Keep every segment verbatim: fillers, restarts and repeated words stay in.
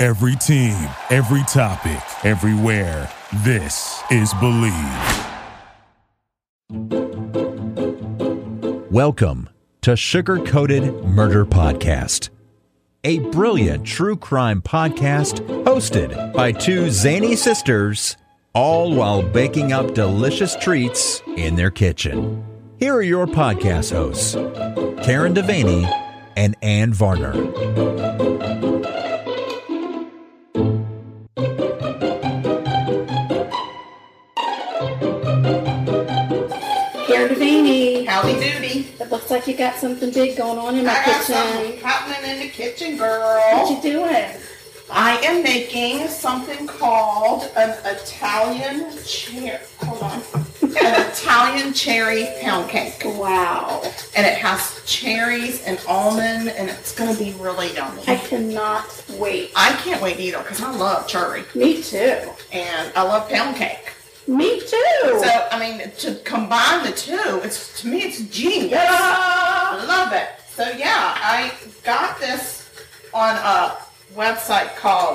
Every team, every topic, everywhere. This is Believe. Welcome to Sugar Coated Murder Podcast, a brilliant true crime podcast hosted by two zany sisters, all while baking up delicious treats in their kitchen. Here are your podcast hosts, Karen Devaney and Ann Varner. Karen Devaney. Howdy doody. It looks like you got something big going on in my I got kitchen. something happening in the kitchen, girl. What you doing? I am making something called an Italian cherry. Hold on. An Italian cherry pound cake. Wow. And it has cherries and almond, and it's going to be really yummy. I cannot wait. I can't wait either because I love cherry. Me too. And I love pound cake. Me too. So, I mean, to combine the two, it's to me, it's genius. Yeah. I love it. So, yeah, I got this on a website called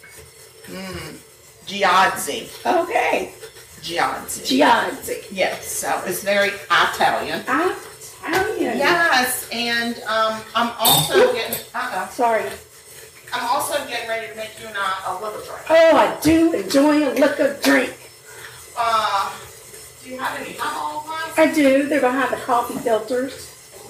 mm, Giazzi. Okay. Giazzi. Giazzi. Yes, so it's very Italian. Italian. Yes, and um, I'm also getting, uh-oh, Sorry. I'm also getting ready to make you and I a liver drink. Oh, I do enjoy a liquor drink. Uh, do you have any alcohol glasses? I do. They're behind the coffee filters.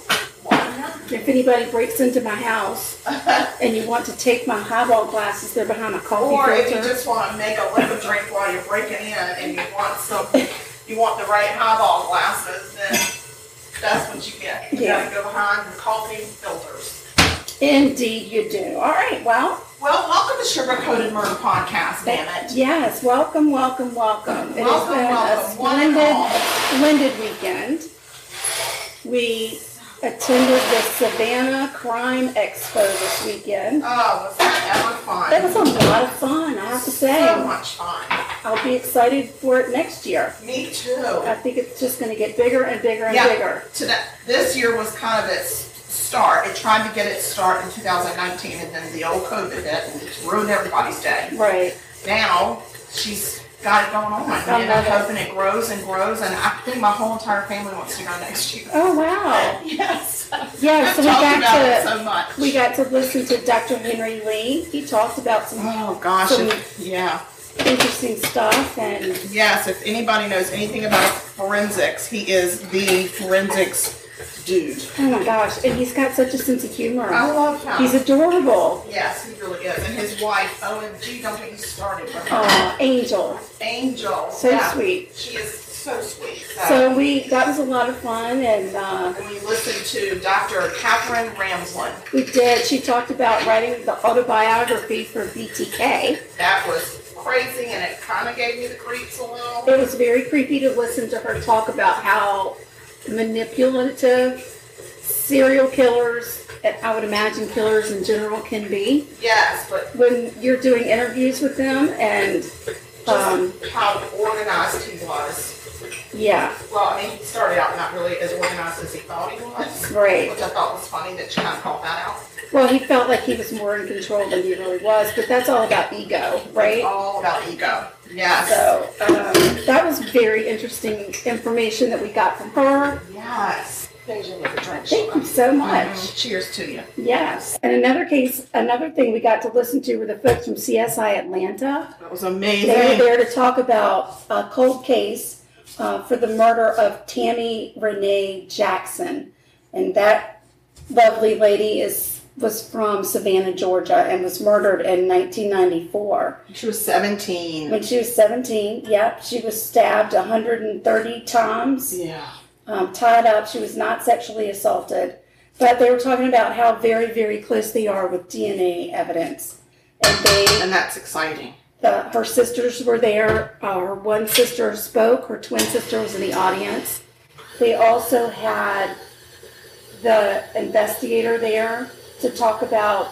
If anybody breaks into my house and you want to take my highball glasses, they're behind my coffee Or filter. if you just want to make a liquor drink while you're breaking in and you want some, you want the right highball glasses, then that's what you get. You Yeah. gotta go behind the coffee filters. Indeed you do. All right, well. Well, welcome to Sugar Coated Murder Podcast, damn it. Yes, welcome, welcome, welcome. It Welcome, has been welcome, a one and all. splendid, splendid weekend. We attended the Savannah Crime Expo this weekend. Oh, was that ever fun? That was a lot of fun, I have to say. So much fun. I'll be excited for it next year. Me too. I think it's just going to get bigger and bigger and Yeah. bigger. To that, this year was kind of its start. It tried to get its start in two thousand nineteen, and then the old COVID hit and just ruined everybody's day. Right. Now, she's got it going on, I and I'm love it. hoping it grows and grows, and I think my whole entire family wants to go next year. Oh, wow. Yes. Yeah, I've so we talked got about it to so much. we got to listen to Doctor Henry Lee. He talked about some Oh gosh, Some- if- yeah. interesting stuff, and Yes, if anybody knows anything about forensics, he is the forensics dude. oh my gosh, and he's got such a sense of humor. I love him. He's adorable. Yes, he really is. And his wife, O M G, don't get me started with her. Oh, Angel. Angel. So yeah. sweet. She is so sweet. So we that was a lot of fun, and uh, And we listened to Doctor Catherine Ramsland. we did. She talked about writing the autobiography for B T K. That was crazy, and it kind of gave me the creeps a little. It was very creepy to listen to her talk about how manipulative serial killers, and I would imagine killers in general, can be. Yes, but When you're doing interviews with them, and um, just how organized he was. yeah, Well, I mean, he started out not really as organized as he thought he was. Right. Which I thought was funny that she kind of called that out. well, he felt like he was more in control than he really was, but that's all about ego, right? It's all about ego. Yes. So um, that was very interesting information that we got from her. Yes. There's your liquor drink. Thank you so much. Mhm. Cheers to you. Yes. And another case, another thing we got to listen to were the folks from C S I Atlanta. That was They were amazing. there to talk about a cold case uh, for the murder of Tammy Renee Jackson. And that lovely lady is was from Savannah, Georgia, and was murdered in nineteen ninety-four. She was seventeen. When she was seventeen, yep, she was stabbed one hundred thirty times, Yeah. um, tied up. She was not sexually assaulted. But they were talking about how very, very close they are with D N A evidence. And they, And that's exciting. the, her sisters were there. Uh, her one sister spoke. Her twin sister was in the audience. They also had the investigator there to talk about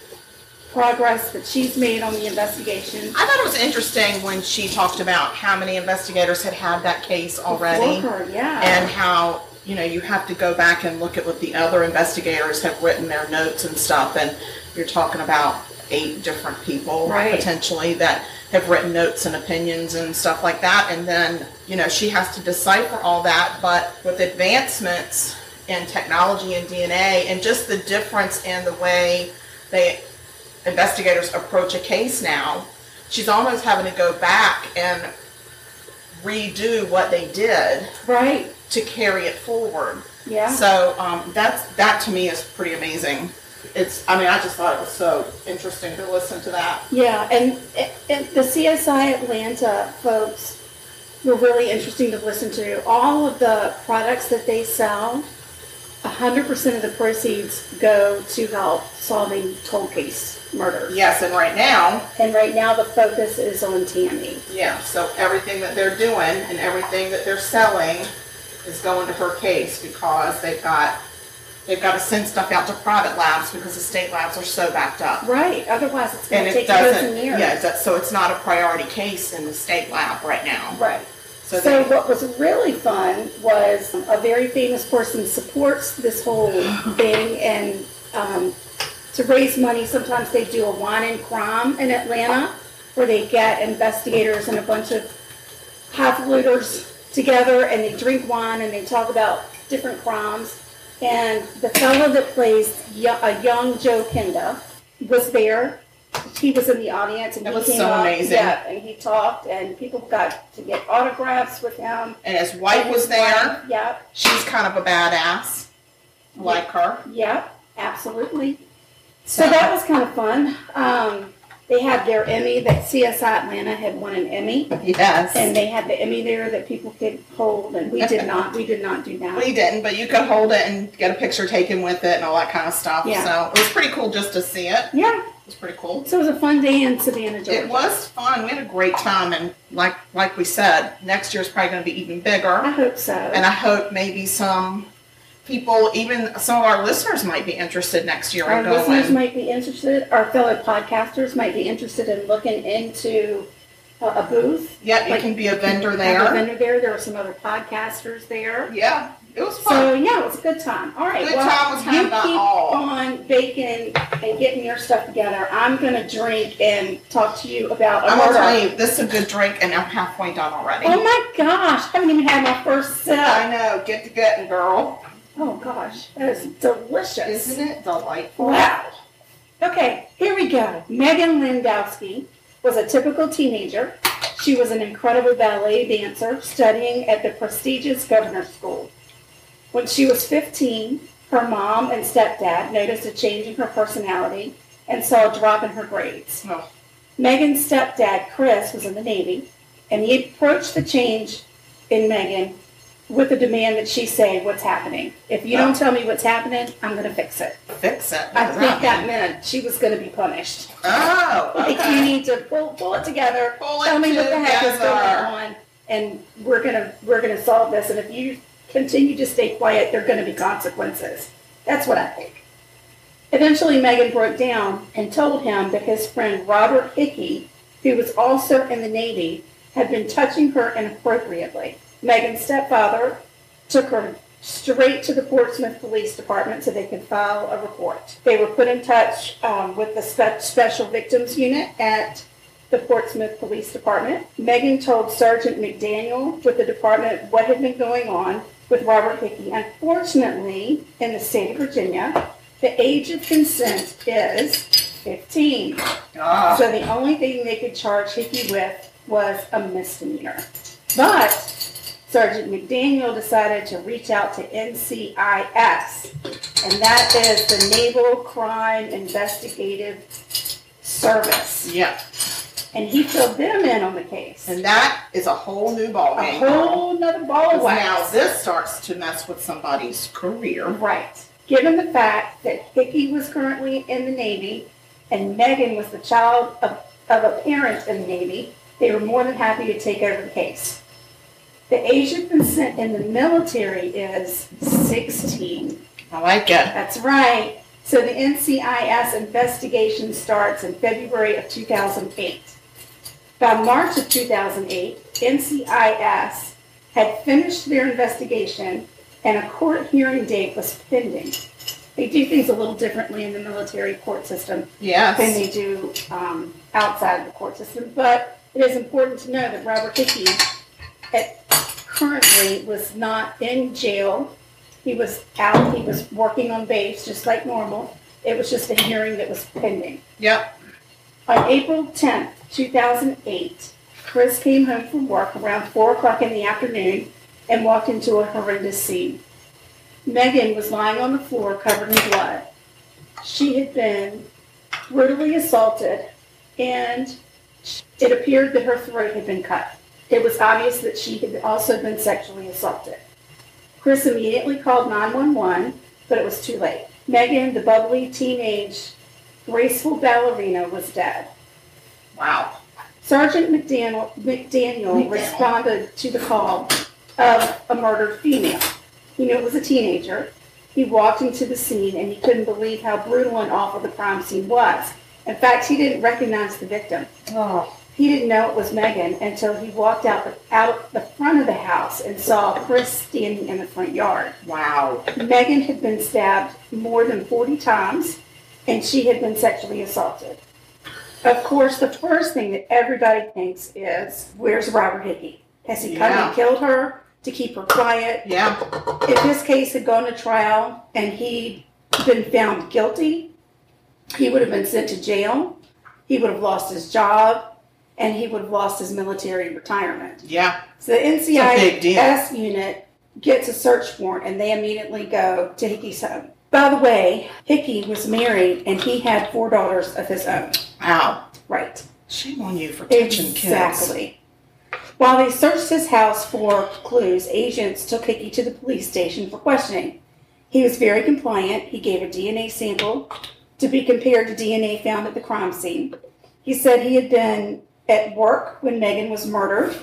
progress that she's made on the investigation. I thought it was interesting when she talked about how many investigators had had that case already. Before her, yeah. And how, you know, you have to go back and look at what the other investigators have written, their notes and stuff. And you're talking about eight different people Right. potentially that have written notes and opinions and stuff like that. And then, you know, she has to decipher all that. But with advancements in technology and D N A and just the difference in the way they investigators approach a case now, she's almost having to go back and redo what they did Right. to carry it forward. Yeah. So um, that's that to me is pretty amazing. It's I mean I just thought it was so interesting to listen to that. Yeah, and, and the C S I Atlanta folks were really interesting to listen to. All of the products that they sell, one hundred percent of the proceeds go to help solving cold case murders. Yes, and right now, And right now the focus is on Tammy. yeah. So everything that they're doing and everything that they're selling is going to her case because they've got they've got to send stuff out to private labs because the state labs are so backed up. Right, otherwise it's going And to it take years doesn't, and years. yeah, it does- so it's not a priority case in the state lab right now. Right. So, So they, what was really fun was a very famous person supports this whole thing, and um, to raise money, sometimes they do a wine and crime in Atlanta where they get investigators and a bunch of highfalutiners together and they drink wine and they talk about different crimes. And the fellow that plays yo- a young Joe Kenda was there. He was in the audience and That he was came so up, amazing. yeah, and he talked and people got to get autographs with him. and his wife And was his there. wife, Yep, She's kind of a badass. I like her. yep, absolutely. So that was kind of fun. Um, they had their Emmy, that C S I Atlanta had won an Emmy, Yes. and they had the Emmy there that people could hold, and we did not, we did not do that. We didn't, but you could hold it and get a picture taken with it and all that kind of stuff. Yeah. So it was pretty cool just to see it. Yeah, It was pretty cool. so it was a fun day in Savannah, Georgia. It was fun. We had a great time, and like like we said, next year's probably going to be even I bigger. hope so. And I hope maybe some people, even some of our listeners, might be interested next year Our in going. listeners might be interested, our fellow podcasters might be interested in looking into a, a booth. Yeah, you Like, can be a vendor Have a there. vendor there. There were some other podcasters there. Yeah, it was fun. So yeah, it was a good time. All right, Good well, time was had you about keep all. on baking and getting your stuff together. I'm gonna drink and talk to you about a I'm gonna murder. tell you, this is a good drink, and I'm halfway done already. Oh my gosh, I haven't even had my first sip. I know. Get to getting, girl. Oh gosh, that is delicious. Isn't it delightful? Wow. Okay, here we go. Megan Lindowski was a typical teenager. She was an incredible ballet dancer studying at the prestigious Governor's School. When she was fifteen, her mom and stepdad noticed a change in her personality and saw a drop in her grades. Oh, Megan's stepdad, Chris, was in the Navy, and he approached the change in Megan with the demand that she say what's happening. If you don't tell me what's happening, I'm going to fix it. fix it. I think that meant she was going to be punished. Oh, Like, you okay. need to pull, pull it together, Pull it tell me what the heck is going together. on, and we're going to we're going to solve this. And if you continue to stay quiet, there are going to be consequences. That's what I think. Eventually, Megan broke down and told him that his friend Robert Hickey, who was also in the Navy, had been touching her inappropriately. Megan's stepfather took her straight to the Portsmouth Police Department so they could file a report. They were put in touch um, with the spe- Special Victims Unit at the Portsmouth Police Department. Megan told Sergeant McDaniel with the department what had been going on with Robert Hickey. Unfortunately, in the state of Virginia, the age of consent is fifteen. Ah, So the only thing they could charge Hickey with was a misdemeanor. But Sergeant McDaniel decided to reach out to N C I S, and that is the Naval Crime Investigative Service. yeah. And he filled them in on the case. And that is a whole new A ballgame. whole nother ball of Now wax. this starts to mess with somebody's career. Right. Given the fact that Hickey was currently in the Navy and Megan was the child of, of a parent in the Navy, they were more than happy to take over the case. The age of consent in the military is sixteen. I like it. That's right. So the N C I S investigation starts in February of two thousand eight. By March of two thousand eight, N C I S had finished their investigation and a court hearing date was pending. They do things a little differently in the military court system Yes. than they do um, outside of the court system. But it is important to know that Robert Hickey at, currently was not in jail. He was out. He was working on base just like normal. It was just a hearing that was pending. Yep. On April tenth, two thousand eight, Chris came home from work around four o'clock in the afternoon and walked into a horrendous scene. Megan was lying on the floor covered in blood. She had been brutally assaulted, and it appeared that her throat had been cut. It was obvious that she had also been sexually assaulted. Chris immediately called nine one one, but it was too late. Megan, the bubbly teenage, graceful ballerina, was dead. Wow. Sergeant McDaniel, McDaniel McDaniel. responded to the call of a murdered female. He knew it was a teenager. He walked into the scene and he couldn't believe how brutal and awful the crime scene was. In fact, he didn't recognize the victim. Oh. He didn't know it was Megan until he walked out the, out the front of the house and saw Chris standing in the front yard. Wow. Megan had been stabbed more than forty times, and she had been sexually assaulted. Of course, the first thing that everybody thinks is, where's Robert Hickey? Has he come Yeah. and killed her to keep her quiet? Yeah. If this case had gone to trial and he'd been found guilty, he would have been sent to jail, he would have lost his job, and he would have lost his military retirement. Yeah. So the N C It's a I big deal. S unit gets a search warrant and they immediately go to Hickey's home. By the way, Hickey was married and he had four daughters of his own. Wow. Right. Shame on you for touching kids. Exactly. While they searched his house for clues, agents took Hickey to the police station for questioning. He was very compliant. He gave a D N A sample to be compared to D N A found at the crime scene. He said he had been at work when Megan was murdered.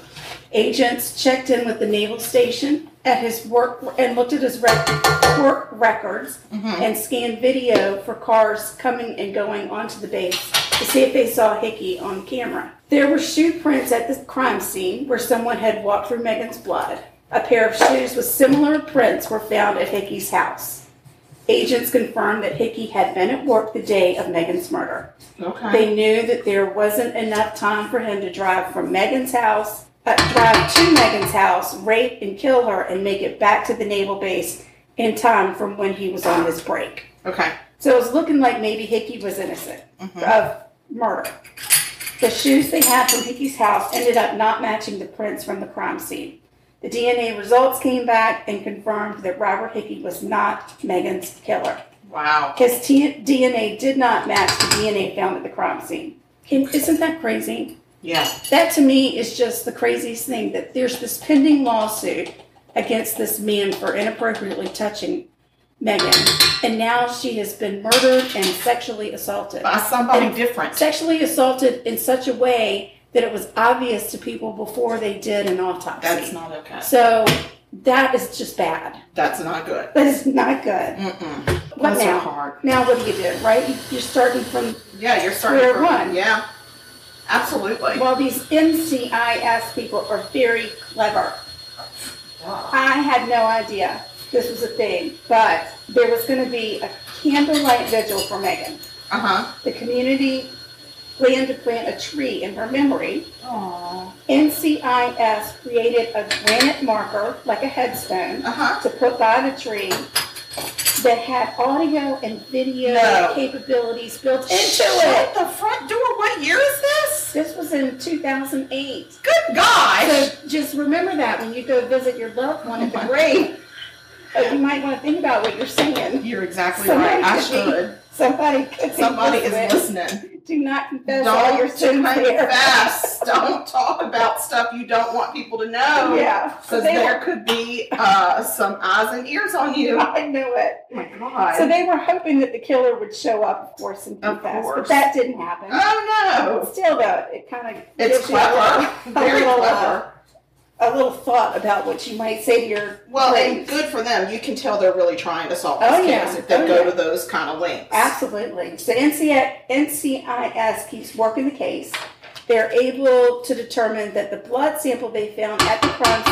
Agents checked in with the naval station at his work and looked at his rec- work records Mm-hmm. and scanned video for cars coming and going onto the base to see if they saw Hickey on camera. There were shoe prints at the crime scene where someone had walked through Megan's blood. A pair of shoes with similar prints were found at Hickey's house. Agents confirmed that Hickey had been at work the day of Megan's murder. Okay. They knew that there wasn't enough time for him to drive from Megan's house, uh, drive to Megan's house, rape and kill her, and make it back to the naval base in time from when he was on his break. Okay. So it was looking like maybe Hickey was innocent Mhm. of murder. The shoes they had from Hickey's house ended up not matching the prints from the crime scene. The D N A results came back and confirmed that Robert Hickey was not Megan's killer. Wow. His T- D N A did not match the D N A found at the crime scene. And isn't that crazy? Yeah. That to me is just the craziest thing, that there's this pending lawsuit against this man for inappropriately touching Megan. And now she has been murdered and sexually assaulted. By somebody And different. Sexually assaulted in such a way that it was obvious to people before they did an autopsy. That's not okay. So that is just bad. That's not good. That is not good. Mm-mm. What Those now? are hard. Now what do you do, right? You- You're starting from, Yeah, you're starting Square from one. Yeah. Absolutely. well, these N C I S people are very clever. I had no idea this was a thing, but there was going to be a candlelight vigil for Megan. Uh-huh. The community planned to plant a tree in her memory. Aww. N C I S created a granite marker, like a headstone, Uh-huh. to put by the tree that had audio and video No. capabilities built into Shut it. the front door. What year is this? This was in two thousand eight. Good gosh. So just remember that when you go visit your loved one at the grave. Uh, you might want to think about what you're saying. You're exactly Somebody right. I could be- should. Somebody could be Somebody is listening. listening. Do not confess all your Don't sins there. confess. Don't talk about stuff you don't want people to know. Yeah. So Because they there were, could be uh, some eyes and ears on you. Oh I knew it. my God. So they were hoping that the killer would show up, of course, and Of confess. But course. that didn't happen. Oh no. Still, though, it kind of It's clever. Very little, clever. Uh, a little thought about what you might say to your Well, friends. and good for them. You can tell they're really trying to solve this Oh, case yeah. if they Oh, go yeah. to those kind of lengths. Absolutely. So N C I S keeps working the case. They're able to determine that the blood sample they found at the crime scene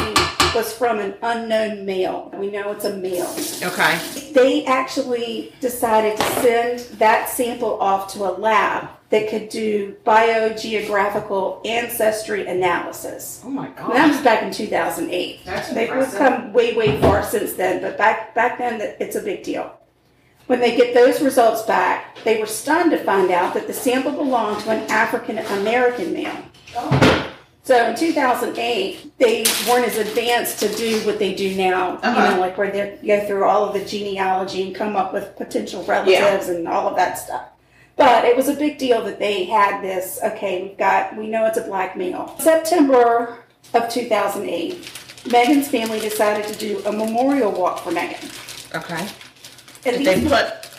was from an unknown male. We know it's a male. Okay. They actually decided to send that sample off to a lab that could do biogeographical ancestry analysis. Oh my God. And that was back in two thousand eight. That's They've impressive. come way, way far since then, but back back then it's a big deal. When they get those results back, they were stunned to find out that the sample belonged to an African American male. Oh. So in two thousand eight, they weren't as advanced to do what they do now, Uh-huh. you know, like where they go through all of the genealogy and come up with potential relatives Yeah. and all of that stuff. But it was a big deal that they had this, okay, we've got, we know it's a black male. September of two thousand eight, Megan's family decided to do a memorial walk for Megan. Okay. And Did they these-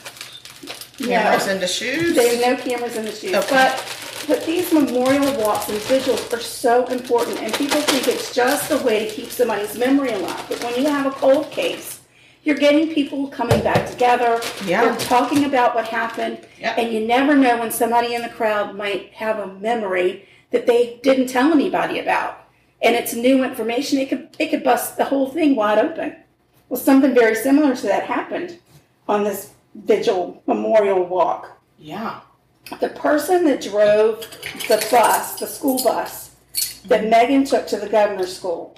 put cameras in the shoes? They have no cameras in the shoes. Okay. But but these memorial walks and vigils are so important, and people think it's just a way to keep somebody's memory alive. But when you have a cold case, you're getting people coming back together. Yeah. They're talking about what happened, Yep. and you never know when somebody in the crowd might have a memory that they didn't tell anybody about, and it's new information. It could it could bust the whole thing wide open. Well, something very similar to that happened on this vigil memorial walk. Yeah. The person that drove the bus, the school bus, that Megan took to the governor's school,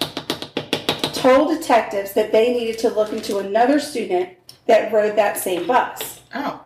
told detectives that they needed to look into another student that rode that same bus. Oh.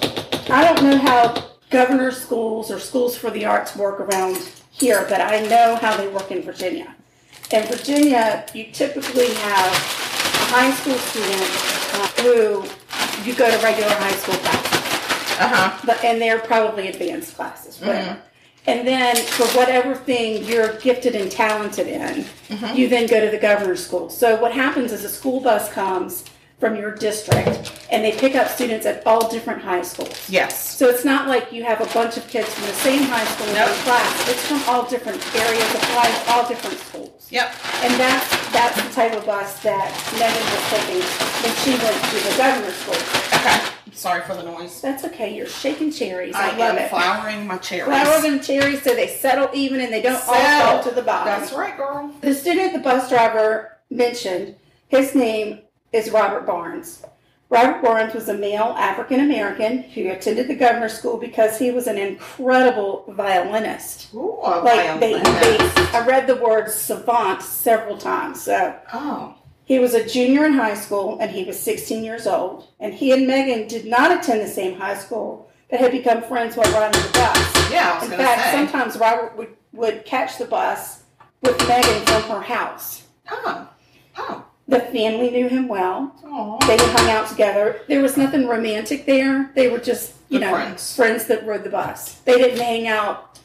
I don't know how governor's schools or schools for the arts work around here, but I know how they work in Virginia. In Virginia, you typically have a high school student uh, who you go to regular high school classes. Uh-huh. But, and they're probably advanced classes, whatever. Mm-hmm. And then for whatever thing you're gifted and talented in, mm-hmm. you then go to the governor's school. So what happens is a school bus comes from your district, and they pick up students at all different high schools. Yes. So it's not like you have a bunch of kids from the same high school in Nope. one class. It's from all different areas, applies to all different schools. Yep. And that's that's the type of bus that Megan was taking when she went to the governor's school. Okay. Sorry for the noise. That's okay. You're shaking cherries. I, I love am it. flowering my cherries. Flour them cherries so they settle even and they don't all Settle. fall to the bottom. That's right, girl. The student the bus driver mentioned, his name is Robert Barnes. Robert Barnes was a male African American who attended the governor's school because he was an incredible violinist. Ooh, a Like they, violinist. they, I read the word savant several times. So Oh. he was a junior in high school and he was sixteen years old. And he and Megan did not attend the same high school, but had become friends while riding the bus. Yeah, I was In going to fact, say. sometimes Robert would, would catch the bus with Megan from her house. Oh. Oh. The family knew him well. Aw. They hung out together. There was nothing romantic there. They were just, you Good know, friends. friends that rode the bus. They didn't hang out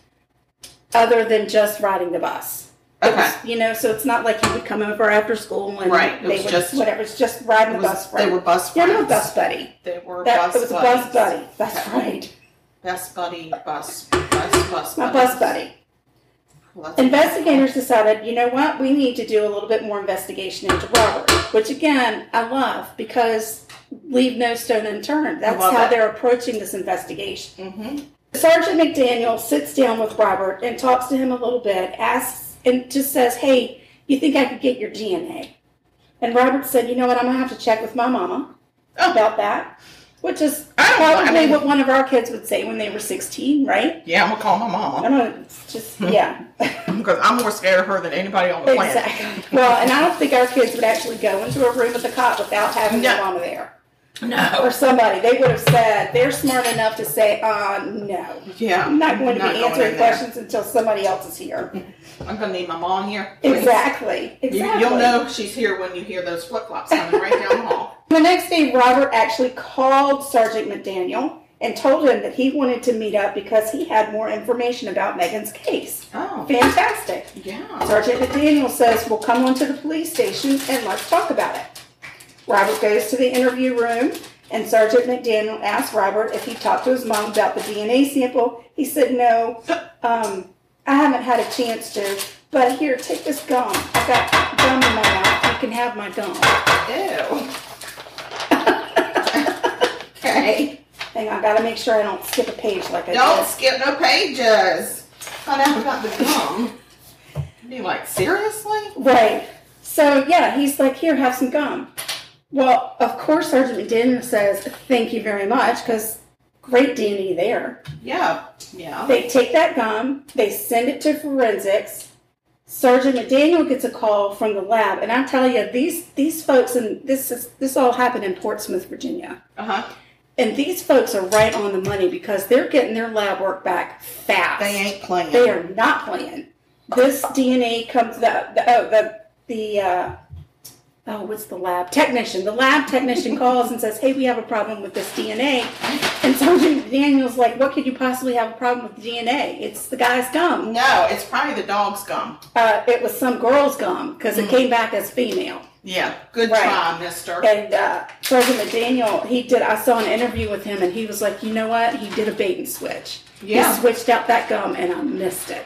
other than just riding the bus. It Okay. was, you know, so it's not like he would come over after school and Right, it they was would, just- whatever. It's just riding It the was- bus friend. they were bus Yeah, no, friends. bus buddy. They were That, bus it was buddies. a bus buddy. That's Okay. right. Best buddy, bus, bus, bus My buddies. bus buddy. Well, that's Investigators decided, you know what, we need to do a little bit more investigation into Robert, which again, I love because leave no stone unturned. That's love how it. they're approaching this investigation. Mm-hmm. Sergeant McDaniel sits down with Robert and talks to him a little bit, asks, and just says, hey, you think I could get your D N A? And Robert said, you know what, I'm going to have to check with my mama Oh. about that, which is I don't know, I probably mean- what one of our kids would say when they were sixteen, right? Yeah, I'm going to call my I mama. don't know, it's just, yeah. Because I'm more scared of her than anybody on the planet. Exactly. Well, and I don't think our kids would actually go into a room with a cop without having their No. mama there. No. Or somebody. They would have said, they're smart enough to say, uh, no. Yeah. I'm not going to Not be going answering in there. questions until somebody else is here. I'm going to need my mom here. Exactly. You, Exactly. you'll know she's here when you hear those flip-flops coming right down the hall. The next day, Robert actually called Sergeant McDaniel and told him that he wanted to meet up because he had more information about Megan's case. Oh. Fantastic. Yeah. Sergeant McDaniel says, well, come on to the police station and let's talk about it. Robert goes to the interview room, and Sergeant McDaniel asks Robert if he talked to his mom about the D N A sample. He said, no, um, I haven't had a chance to, but here, take this gum. I got gum in my mouth. You can have my gum. Ew. Okay. Hang on, I gotta make sure I don't skip a page like I Don't did. skip no pages. Find out about the gum. Be like, seriously? Right. So, yeah, he's like, here, have some gum. Well, of course, Sergeant McDaniel says, thank you very much, because great D N A there. Yeah, yeah. They take that gum, they send it to forensics. Sergeant McDaniel gets a call from the lab, and I tell you, these these folks, and this is this all happened in Portsmouth, Virginia. Uh-huh. And these folks are right on the money because they're getting their lab work back fast. They ain't playing. They are not playing. This D N A comes, the, the, oh, the, the uh, oh, what's the lab? Technician. The lab technician calls and says, hey, we have a problem with this D N A. And Sergeant Daniel's like, what could you possibly have a problem with the D N A? It's the guy's gum. No, it's probably the dog's gum. Uh, it was some girl's gum because it Mm. came back as female. Yeah, good Right. try, mister. And uh, Sergeant McDaniel, he did, I saw an interview with him and he was like, you know what? He did a bait and switch. Yeah. He switched out that gum and I missed it.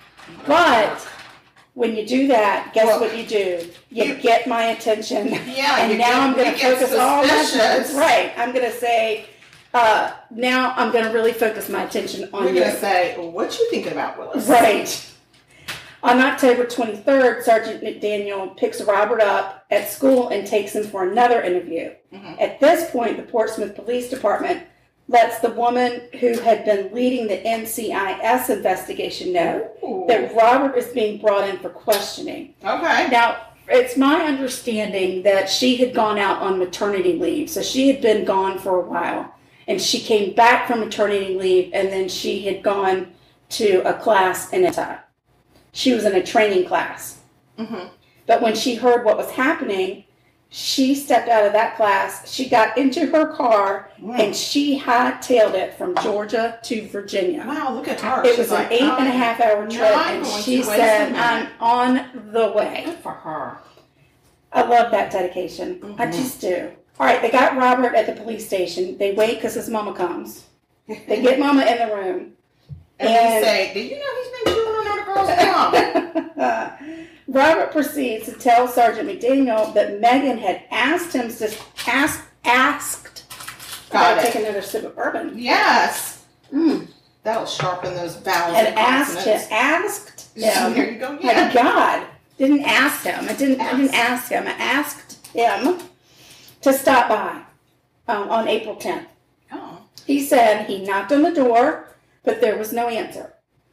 But when you do that, guess Well, what you do? You, you- get my attention. Yeah, and you now get- I'm going you to get focus all my suspicious. right. I'm going to say, uh, now I'm going to really focus my attention on We're you. going to say, what you thinking about, Willis? Right. On October twenty-third, Sergeant McDaniel picks Robert up at school and takes him for another interview. Mhm. At this point, the Portsmouth Police Department lets the woman who had been leading the N C I S investigation know Ooh. that Robert is being brought in for questioning. Okay. Now, it's my understanding that she had gone out on maternity leave, so she had been gone for a while, and she came back from maternity leave, and then she had gone to a class in Utah. She was in a training class. Mm-hmm. But when she heard what was happening, she stepped out of that class, she got into her car, Mm. and she hightailed it from Georgia to Virginia. Wow, look at her. It She's was an like, eight and a "I'm half hour trip, not and going she to waste said, a minute." I'm on the way. Good for her. I love that dedication. I Mhm. just do. All right, they got Robert at the police station. They wait because his mama comes. They get mama in the room. And, And- we say, did you know he's been chewing on a girl's gum? Robert proceeds to tell Sergeant McDaniel that Megan had asked him to ask, asked. Got Gotta it. take another sip of bourbon. Yes. Mm. That'll sharpen those vowels And and asked him, consonants. asked Yeah, him. there you go. My Yeah. God, didn't ask him. I didn't. I didn't ask him. I asked him to stop by um, on April tenth. Oh. He said he knocked on the door, but there was no answer.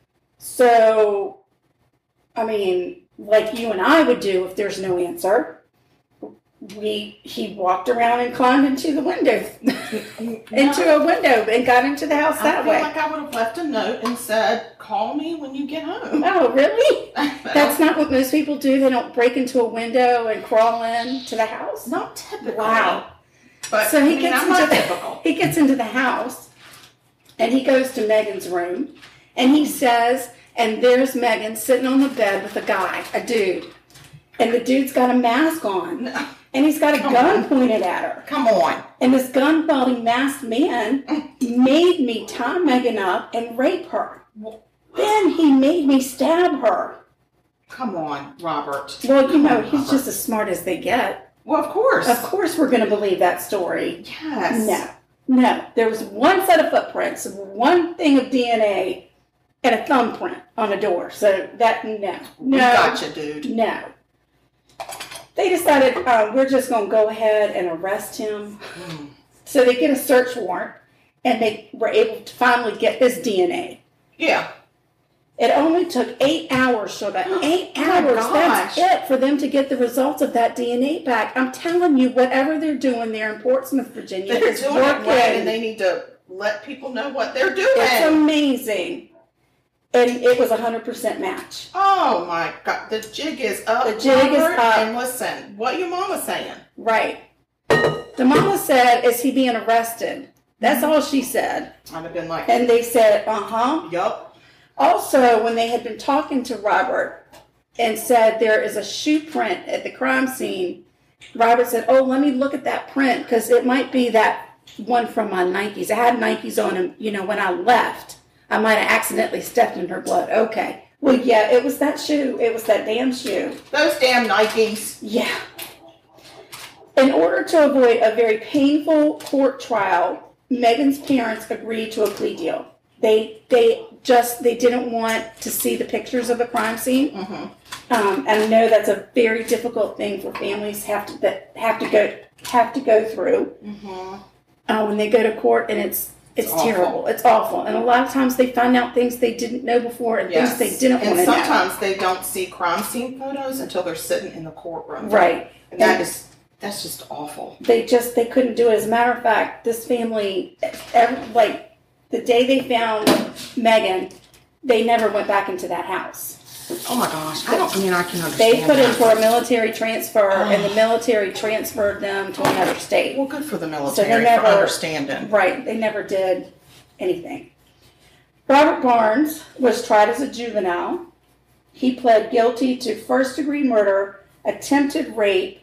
So, I mean, like you and I would do if there's no answer, we he walked around and climbed into the window, into a window, and got into the house I that feel way. like I would have left a note and said, call me when you get home. Oh, really? That's not what most people do. They don't break into a window and crawl in to the house. not typical. Wow. But So he I mean, gets I'm into not the typical. he gets into the house, and he goes to Megan's room, and he says, and there's Megan sitting on the bed with a guy, a dude, and the dude's got a mask on, No. and he's got a Come gun on. pointed at her, Come on. and this gun-wielding masked man made me tie Megan up and rape her. Then he made me stab her. Come on, Robert. Well, you know, Come on, he's Robert. just as smart as they get. Well, of course. Of course we're going to believe that story. Yes. No, no. There was one set of footprints, one thing of D N A, and a thumbprint on a door. So that, no. We No. gotcha, dude. No. They decided uh, we're just going to go ahead and arrest him. Mm. So they get a search warrant, and they were able to finally get his D N A. Yeah. It only took eight hours, Sugar. Eight Oh my hours. That's gosh. it for them to get the results of that D N A back. I'm telling you, whatever they're doing there in Portsmouth, Virginia, They're is doing working. it right, and they need to let people know what they're doing. It's amazing. And it was a one hundred percent match. Oh my God, the jig is up. The jig is Robert, up. And listen, what your mama saying? Right. The mama said, is he being arrested? That's all she said. I'd have been like, And they said, uh-huh. yup. Also, when they had been talking to Robert and said there is a shoe print at the crime scene, Robert said, oh, let me look at that print because it might be that one from my Nikes. I had Nikes on them, you know, when I left. I might have accidentally stepped in her blood. Okay. Well, yeah, it was that shoe. It was that damn shoe. Those damn Nikes. Yeah. In order to avoid a very painful court trial, Megan's parents agreed to a plea deal. They they just they didn't want to see the pictures of the crime scene. Mm-hmm. Um, and I know that's a very difficult thing for families have to that have to go have to go through Mm-hmm. uh, when they go to court, and it's it's, It's terrible. awful. It's awful, and a lot of times they find out things they didn't know before and Yes. things they didn't and want to know. sometimes they don't see crime scene photos until they're sitting in the courtroom. Right. And that And- is that's just awful. They just they couldn't do it. As a matter of fact, this family, every, like the day they found Megan, they never went back into that house. Oh my gosh. I don't I mean I can understand. They put in that. for a military transfer, and the military transferred them to another state. Well, good for the So military they never for understanding. Right, they never did anything. Robert Barnes was tried as a juvenile. He pled guilty to first-degree murder, attempted rape,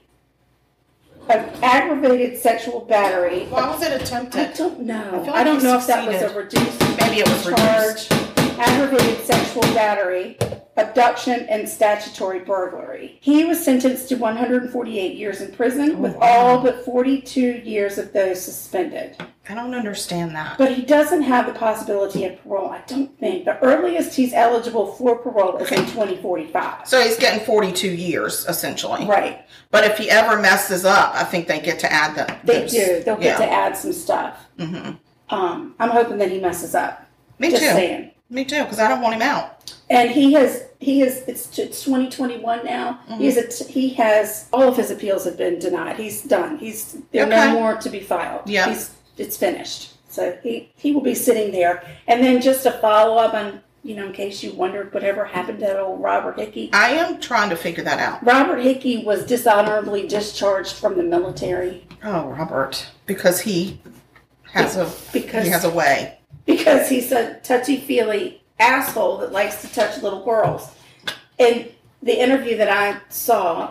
of aggravated sexual battery. Why was it I attempted? don't know. I feel I, like don't he know if that was a succeeded. reduced Maybe it was charge, reduced. aggravated sexual battery, abduction, and statutory burglary. He was sentenced to one hundred forty-eight years in prison, with wow. all but forty-two years of those suspended. I don't understand that. But he doesn't have the possibility of parole, I don't think. The earliest he's eligible for parole is in twenty forty-five. So he's getting forty-two years essentially. Right. But if he ever messes up, I think they get to add the. They those- do. They'll get yeah. to add some stuff. Mm-hmm. Um, I'm hoping that he messes up. Me Just too. saying. Me too, because I don't want him out. And he has, he is, it's, it's twenty twenty-one now. Mhm. He's a, he has, all of his appeals have been denied. He's done. He's, there are Okay. no more to be filed. Yeah. He's, it's finished. So he, he will be sitting there. And then just a follow up on, you know, in case you wondered whatever happened to that old Robert Hickey. I am trying to figure that out. Robert Hickey was dishonorably discharged from the military Oh, Robert, because he has a because he has a way. because he's a touchy-feely asshole that likes to touch little girls. In the interview that I saw,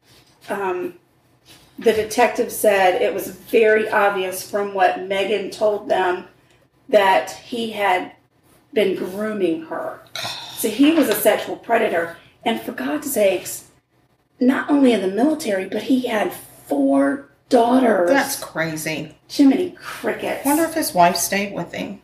um, the detective said it was very obvious from what Megan told them that he had been grooming her. So he was a sexual predator. And for God's sakes, not only in the military, but he had four daughters. That's crazy. Jiminy Crickets. Wonder if his wife stayed with him.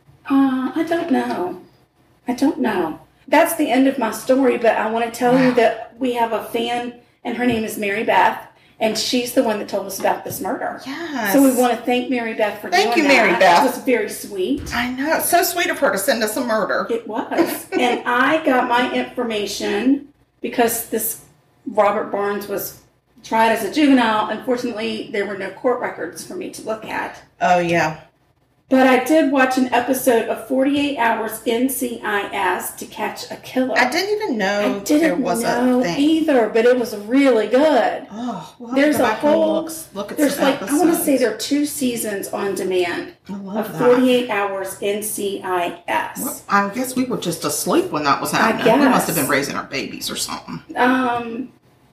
Uh, I don't know. I don't know. That's the end of my story, but I want to tell you that we have a fan, and her name is Mary Beth, and she's the one that told us about this murder. Yes. So we want to thank Mary Beth for Thank doing you, that. Mary Beth. It was very sweet. I know. It's so sweet of her to send us a murder. It was. And I got my information because this Robert Barnes was tried as a juvenile. Unfortunately, there were no court records for me to look at. Oh, yeah. But I did watch an episode of forty-eight hours N C I S to catch a killer. I didn't even know I didn't there was know a thing. either, but it was really good. Oh, well, There's go a back and whole. Look, look at there's some like I want to episodes. say there are two seasons on demand I love of that. forty-eight hours N C I S. Well, I guess we were just asleep when that was I happening. We must have guess. been raising our babies or something. Um,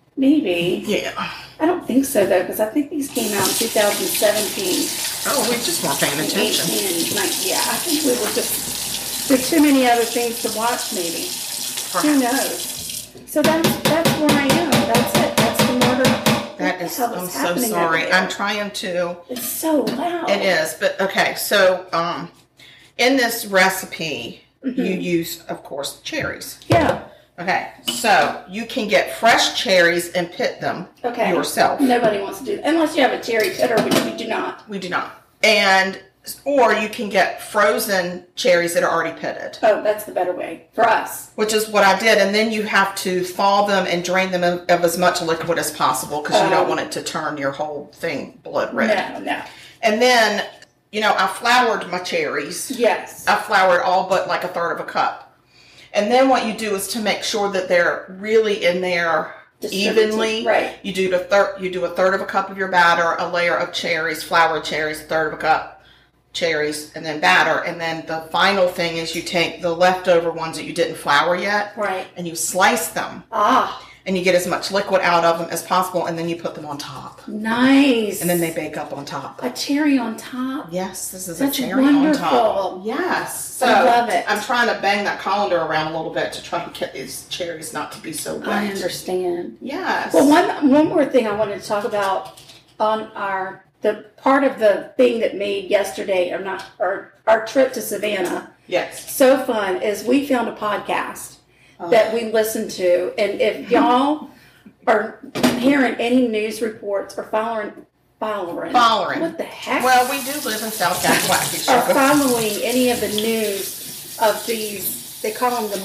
maybe. Yeah. I don't think so though, because I think these came out in two thousand seventeen. Oh, we just weren't paying attention. eighteen, and nineteen. Yeah, I think we were just. There's too many other things to watch. Maybe. Who knows? So that's that's where I am. That's it. That's the murder. That What the is, hell I'm so happening sorry. over there? I'm trying to. It's so loud. It is, but okay. So, um, in this recipe, Mm-hmm. you use, of course, cherries. Yeah. Okay, so you can get fresh cherries and pit them Okay. yourself. Nobody wants to do that unless you have a cherry pitter, which we do not. We do not. And or you can get frozen cherries that are already pitted, Oh, that's the better way for us. which is what I did. And then you have to thaw them and drain them of, of as much liquid as possible because you don't Oh. want it to turn your whole thing blood red. No, no. And then, you know, I floured my cherries. Yes. I floured all but like a third of a cup. And then what you do is to make sure that they're really in there Distributed, evenly. right. You do the third. You do a third of a cup of your batter, a layer of cherries, floured cherries, a third of a cup cherries, and then batter. And then the final thing is you take the leftover ones that you didn't flour yet, Right. and you slice them, Ah, and you get as much liquid out of them as possible, and then you put them on top, nice. and then they bake up on top. a cherry on top. Yes, this is That's a cherry on wonderful. top. Yes. So I love it. I'm trying to bang that colander around a little bit to try to get these cherries not to be so wet. I understand. Yes. Well, one one more thing I wanted to talk about on our the part of the thing that made yesterday or not our our trip to Savannah Yes. so fun is we found a podcast, that we listen to. And if y'all are hearing any news reports or following, following, Following. what the heck? Well, we do live in South Kakalaki, Are Sugar. following any of the news of these, they call them the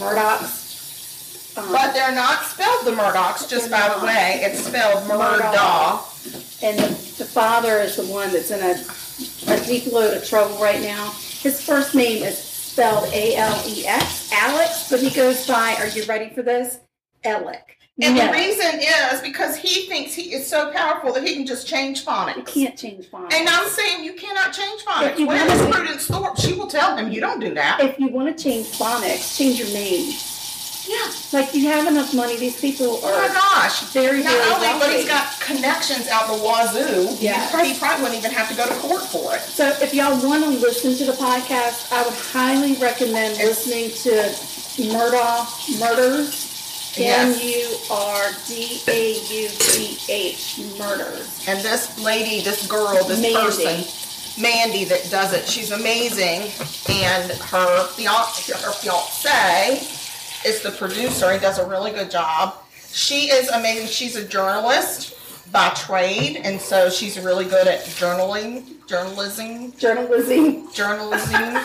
Murdochs. Um, But they're not spelled the Murdochs, just They're by not. the way. It's spelled Murdaugh. Murdaugh. and the, the father is the one that's in a, a deep load of trouble right now. His first name is spelled A L E X, Alex, but he goes by, are you ready for this? Alec. And No, the reason is because he thinks he is so powerful that he can just change phonics. you can't change phonics. And I'm saying you cannot change If phonics. you Where want is to- Prudence Thorpe? She will tell him you don't do that. If you want to change phonics, change your name. Yeah. Like, you have enough money, these people Oh my are gosh. very, Not very only, but wealthy. he's got connections out the wazoo. Yeah. He probably wouldn't even have to go to court for it. So if y'all want to listen to the podcast, I would highly recommend listening to Murdaugh Murders. M Yes. U R D A U G H Murders. And this lady, this girl, this Mandy. person, Mandy, that does it, she's amazing. And her fiance, her fiance is the producer. He does a really good job. She is amazing. She's a journalist by trade, and so she's really good at journaling, journalism, Journalism. journalism.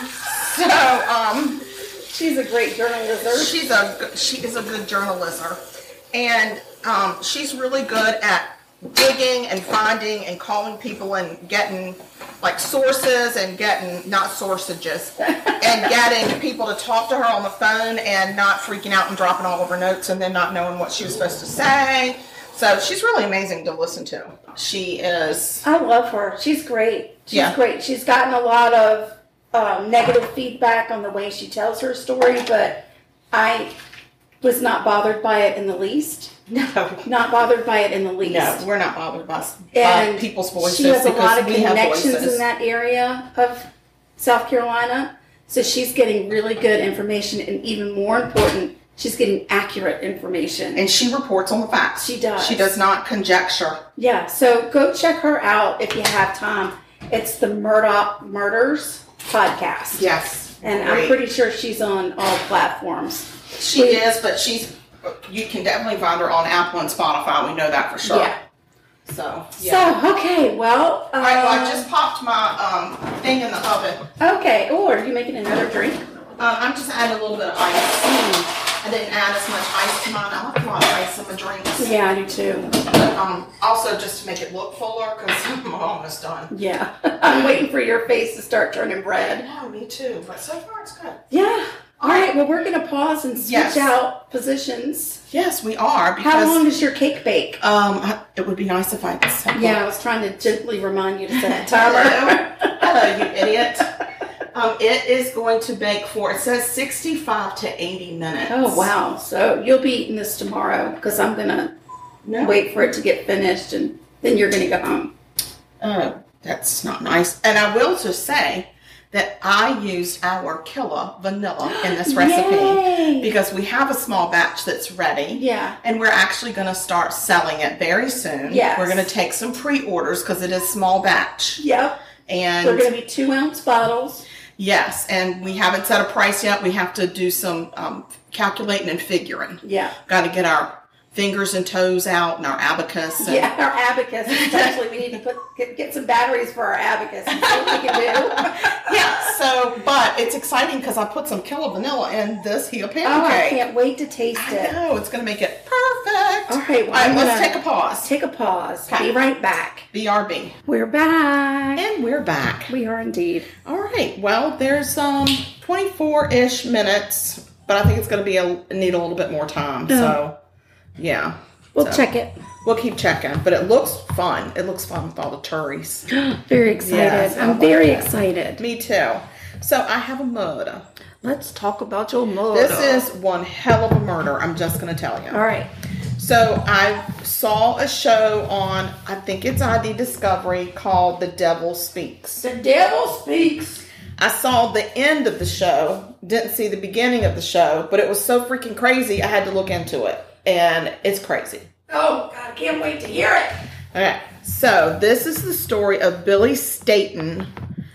so, um, She's a great journalist. she's a good- she is a good journalister, and um, she's really good at digging and finding and calling people and getting like sources and getting not sourcages and getting people to talk to her on the phone and not freaking out and dropping all of her notes and then not knowing what she was supposed to say. So she's really amazing to listen to. She is. I love her. She's great. She's Yeah. great. She's gotten a lot of um, negative feedback on the way she tells her story, but I was not bothered by it in the least. No. Not bothered by it in the least. No, we're not bothered by, by And people's voices she has a because lot of we have connections voices. in that area of South Carolina. So she's getting really good information, and even more important, she's getting accurate information. And she reports on the facts. She does. She does not conjecture. Yeah, so go check her out if you have time. It's the Murdaugh Murders podcast. Yes. And I'm Great. pretty sure she's on all platforms. She is, but she's. You can definitely find her on Apple and Spotify. We know that for sure. Yeah. So. Yeah. So, okay, well. All right. Well, I uh, just popped my um thing in the oven. Okay, oh, are you making another drink? Um, I'm just adding a little bit of ice. I didn't add as much ice to mine. I like a lot of ice in my drinks. Yeah, I do too. But, um, also just to make it look fuller because I'm almost done. Yeah. I'm waiting for your face to start turning red. No, me too. But so far it's good. Yeah. All right, well, we're going to pause and switch Yes. out positions. Yes, we are. Because, How long does your cake bake? Um, I- it would be nice if I could set Yeah, I was trying to gently remind you to set a timer. Hello, you idiot. Um, it is going to bake for, it says sixty-five to eighty minutes. Oh, wow. So you'll be eating this tomorrow because I'm going to No. wait for it to get finished and then you're going to go home. Oh, that's not nice. And I will just say that I used our Killa vanilla in this recipe Yay! because we have a small batch that's ready. Yeah. And we're actually going to start selling it very soon. Yes. We're going to take some pre-orders because it is small batch. Yep. And They're going to be two ounce bottles. yes, and we haven't set a price yet. We have to do some um, calculating and figuring. Yeah. Got to get our fingers and toes out and our abacus. And Yeah, our abacus. Especially, we need to put get, get some batteries for our abacus and see what we can do. Yeah, so, but it's exciting because I put some Killa vanilla in this here pancake. Oh, I can't wait to taste I it. know, it's going to make it perfect. All right, well, All right, I'm let's gonna take a pause. Take a pause. Okay. Be right back. B R B. We're back. And we're back. We are indeed. All right, well, there's um twenty-four-ish minutes, but I think it's going to be a need a little bit more time. So, yeah. We'll So, check it. We'll keep checking, but it looks fun. It looks fun with all the turries. Very excited. Yes, I I'm like very that. excited. Me too. So I have a murder. Let's talk about your murder. This is one hell of a murder, I'm just going to tell you. All right. So I saw a show on, I think it's I D Discovery, called The Devil Speaks. The devil speaks. I saw the end of the show, didn't see the beginning of the show, but it was so freaking crazy, I had to look into it. And it's crazy. Oh, God, I can't wait to hear it. Okay, so this is the story of Billy Staten,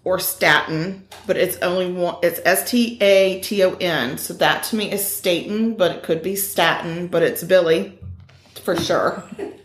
or Staton, but it's only one, it's S T A T O N. So that to me is Staten, but it could be Staton, but it's Billy for sure.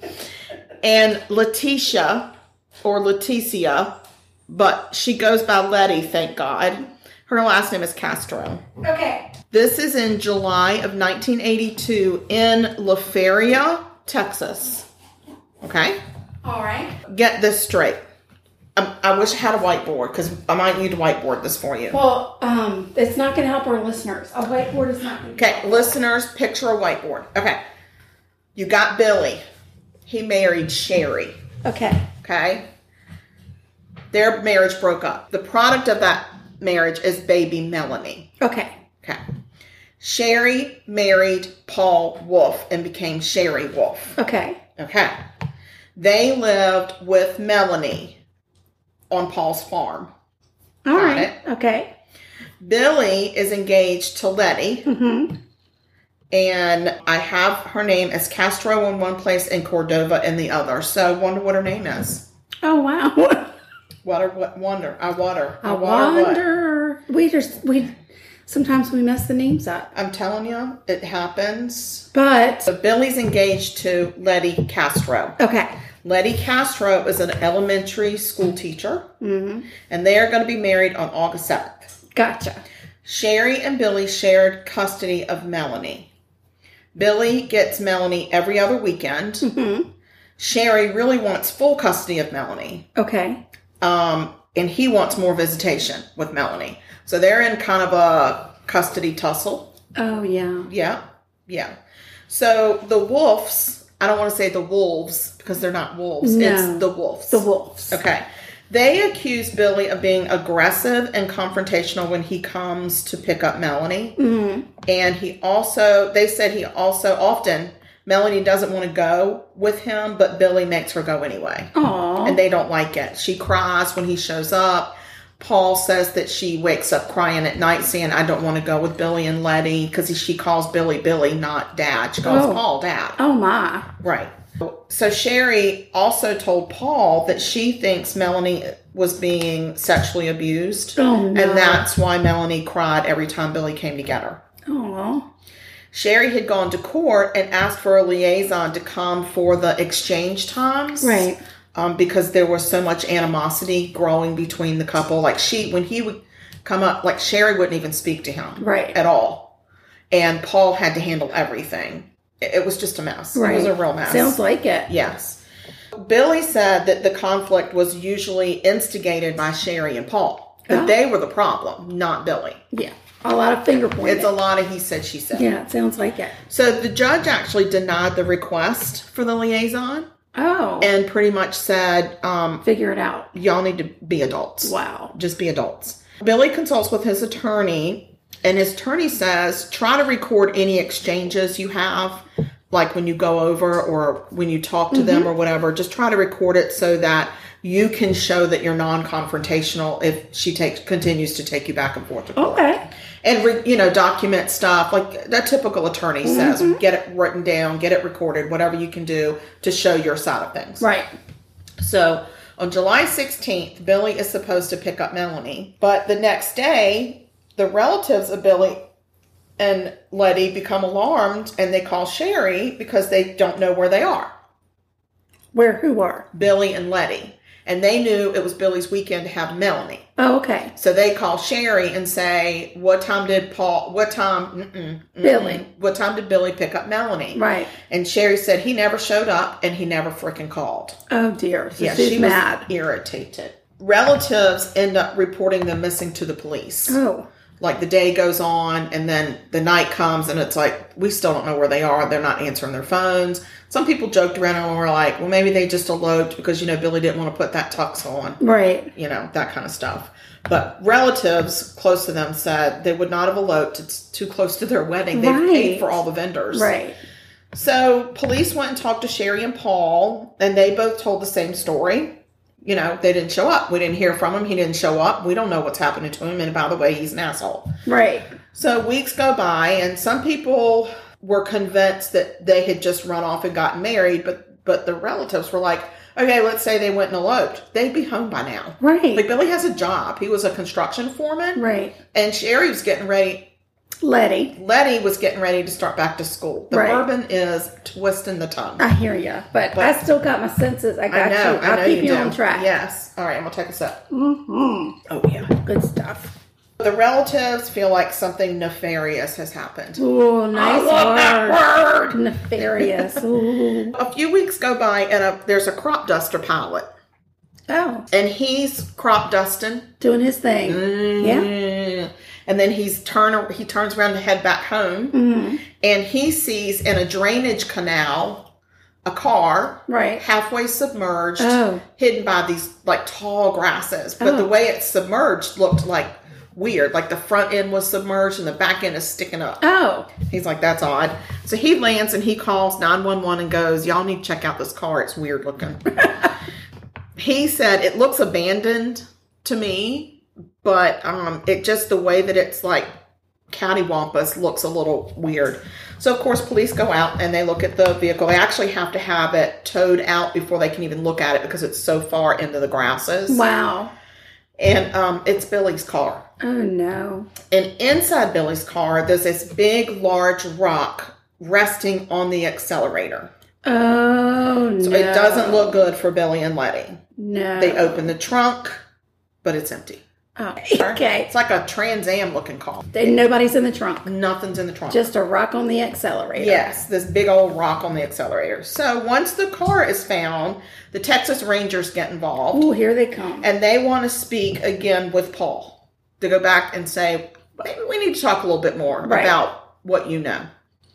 And Letitia, or Leticia, but she goes by Letty, thank God. Her last name is Castro. Okay. This is in July of nineteen eighty-two in La Feria, Texas. Okay? All right. Get this straight. I, I wish I had a whiteboard, because I might need to whiteboard this for you. Well, um, it's not going to help our listeners. A whiteboard is not going to Okay, listeners, picture a whiteboard. Okay. You got Billy. He married Sherry. Okay. Okay? Their marriage broke up. The product of that marriage is baby Melanie. Okay. Okay. Sherry married Paul Wolf and became Sherry Wolf. Okay. Okay. They lived with Melanie on Paul's farm. All Got right. it? Okay. Billy is engaged to Letty. Mm-hmm. And I have her name as Castro in one place and Cordova in the other. So I wonder what her name is. Oh, wow. Water, what wonder? I water. I water what? wonder. We just, we, sometimes we mess the names up. I'm telling you, it happens. But, So Billy's engaged to Letty Castro. okay. Letty Castro is an elementary school teacher. Mm-hmm. And they are going to be married on August seventh. Gotcha. Sherry and Billy shared custody of Melanie. Billy gets Melanie every other weekend. Mm-hmm. Sherry really wants full custody of Melanie. Okay. Um, and he wants more visitation with Melanie. So they're in kind of a custody tussle. Oh, yeah. Yeah. Yeah. So the Wolves, I don't want to say the Wolves because they're not wolves. No. It's the Wolves. The Wolves. Okay. They accuse Billy of being aggressive and confrontational when he comes to pick up Melanie. Mm-hmm. And he also, they said he also often, Melanie doesn't want to go with him, but Billy makes her go anyway. Aw. And they don't like it. She cries when he shows up. Paul says that she wakes up crying at night saying, I don't want to go with Billy and Letty, because she calls Billy Billy, not Dad. She calls Oh. Paul Dad. Oh, my. Right. So Sherry also told Paul that she thinks Melanie was being sexually abused. Oh, no. And that's why Melanie cried every time Billy came to get her. Oh. Sherry had gone to court and asked for a liaison to come for the exchange times. Right. Um, because there was so much animosity growing between the couple. Like she, when he would come up, like Sherry wouldn't even speak to him. Right. At all. And Paul had to handle everything. It, it was just a mess. Right. It was a real mess. Sounds like it. Yes. Billy said that the conflict was usually instigated by Sherry and Paul. That Oh. they were the problem, not Billy. Yeah. A lot of finger pointing. It's a lot of he said, she said. Yeah, it sounds like it. So the judge actually denied the request for the liaison Oh. and pretty much said, um, Figure it out. y'all need to be adults. Wow. Just be adults. Billy consults with his attorney, and his attorney says, try to record any exchanges you have, like when you go over or when you talk to mm-hmm. them or whatever. Just try to record it so that you can show that you're non-confrontational if she takes continues to take you back and forth to court. Okay. And, re, you know, document stuff like that typical attorney mm-hmm. says. Get it written down, get it recorded, whatever you can do to show your side of things. Right. So on July sixteenth, Billy is supposed to pick up Melanie. But the next day, the relatives of Billy and Letty become alarmed and they call Sherry because they don't know where they are. Where, who are? Billy and Letty. And they knew it was Billy's weekend to have Melanie. Oh, okay. So they call Sherry and say, what time did Paul, what time, mm-mm, mm-mm, Billy. what time did Billy pick up Melanie? Right. And Sherry said he never showed up and he never freaking called. Oh, dear. So Yeah, she's she mad. was irritated. Relatives end up reporting them missing to the police. Oh. Like the day goes on and then the night comes and it's like, we still don't know where they are. They're not answering their phones. Some people joked around and were like, well, maybe they just eloped because, you know, Billy didn't want to put that tux on. Right. You know, that kind of stuff. But relatives close to them said they would not have eloped. It's too close to their wedding. They've Right. paid for all the vendors. Right. So police went and talked to Sherry and Paul, and they both told the same story. You know, they didn't show up. We didn't hear from him. He didn't show up. We don't know what's happening to him. And by the way, he's an asshole. Right. So weeks go by, and some people were convinced that they had just run off and gotten married, but but the relatives were like, okay, let's say they went and eloped. They'd be home by now. Right. Like, Billy has a job. He was a construction foreman. Right. And Sherry was getting ready. Letty. Letty was getting ready to start back to school. The Right. bourbon is twisting the tongue. I hear you, but, But- I still got my senses. I got I know. you. I I'll know keep you you do. on track. Yes. All right, I'm going to take a sip. Mm-hmm. Oh, yeah. Good stuff. The relatives feel like something nefarious has happened. Ooh, nice I love word. that word. Nefarious. Ooh. A few weeks go by, and a, there's a crop duster pilot. Oh, And he's crop dusting. doing his thing. Yeah. Mm. And then he's turn he turns around to head back home, Mm-hmm. and he sees in a drainage canal a car Right. halfway submerged, Oh. hidden by these like tall grasses. But Oh. the way it's submerged looked like weird. Like the front end was submerged and the back end is sticking up. Oh. He's like, that's odd. So he lands and he calls nine one one and goes, y'all need to check out this car. It's weird looking. He said it looks abandoned to me, but um, it just the way that it's like cattywampus looks a little weird. So of course police go out and they look at the vehicle. They actually have to have it towed out before they can even look at it because it's so far into the grasses. Wow. And um, it's Billy's car. Oh, no. And inside Billy's car, there's this big, large rock resting on the accelerator. Oh, no. So it doesn't look good for Billy and Letty. No. They open the trunk, but it's empty. Oh, okay. It's like a Trans Am looking car. And nobody's in the trunk. Nothing's in the trunk. Just a rock on the accelerator. Yes, this big old rock on the accelerator. So once the car is found, the Texas Rangers get involved. Ooh, here they come. And they want to speak again with Paul to go back and say, maybe we need to talk a little bit more Right. about what you know.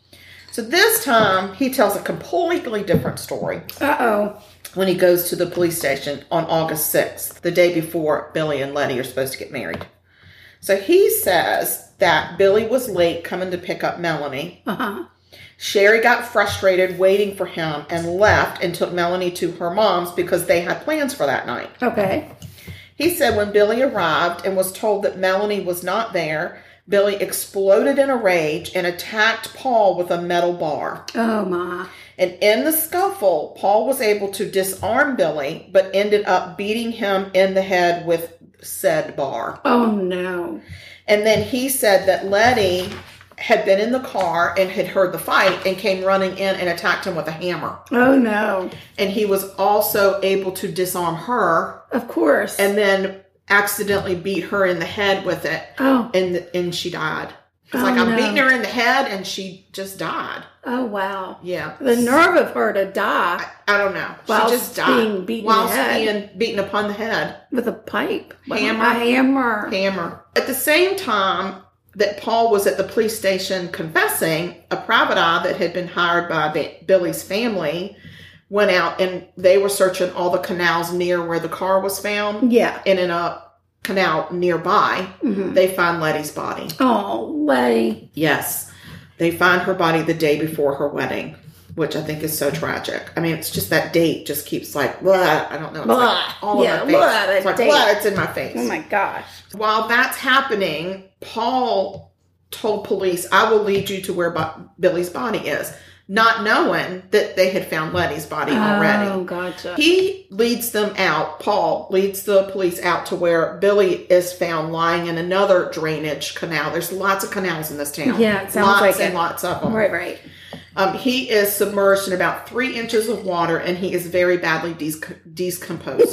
So this time, he tells a completely different story Uh-oh. when he goes to the police station on August sixth, the day before Billy and Letty are supposed to get married. So he says that Billy was late coming to pick up Melanie. Uh-huh. Sherry got frustrated waiting for him and left and took Melanie to her mom's because they had plans for that night. Okay. He said when Billy arrived and was told that Melanie was not there, Billy exploded in a rage and attacked Paul with a metal bar. Oh, my. And in the scuffle, Paul was able to disarm Billy, but ended up beating him in the head with said bar. Oh, no. And then he said that Letty had been in the car and had heard the fight and came running in and attacked him with a hammer. Oh, no. And he was also able to disarm her Of course. and then accidentally beat her in the head with it. Oh. And and she died. It's Oh, like, I'm no. beating her in the head and she just died. Oh, wow. Yeah. The nerve of her to die I, I don't know. Whilst she just died. being beaten in the Whilst head. being beaten upon the head. with a pipe. Hammer. A hammer. Hammer. At the same time that Paul was at the police station confessing, a private eye that had been hired by B- Billy's family went out and they were searching all the canals near where the car was found. Yeah. And in a canal nearby, Mhm. they find Letty's body. Oh, Letty. Yes. They find her body the day before her wedding, which I think is so tragic. I mean, it's just that date just keeps like, blah, I don't know. It's Blah. like all Yeah, in my face. blah, that it's like, date. blah, it's in my face. Oh, my gosh. While that's happening, Paul told police, I will lead you to where Bo- Billy's body is, not knowing that they had found Letty's body Oh, already. gotcha. He leads them out, Paul leads the police out to where Billy is found lying in another drainage canal. There's lots of canals in this town. Yeah, it sounds lots like and it. lots of them. Right, right. Um, he is submerged in about three inches of water and he is very badly des- decomposed.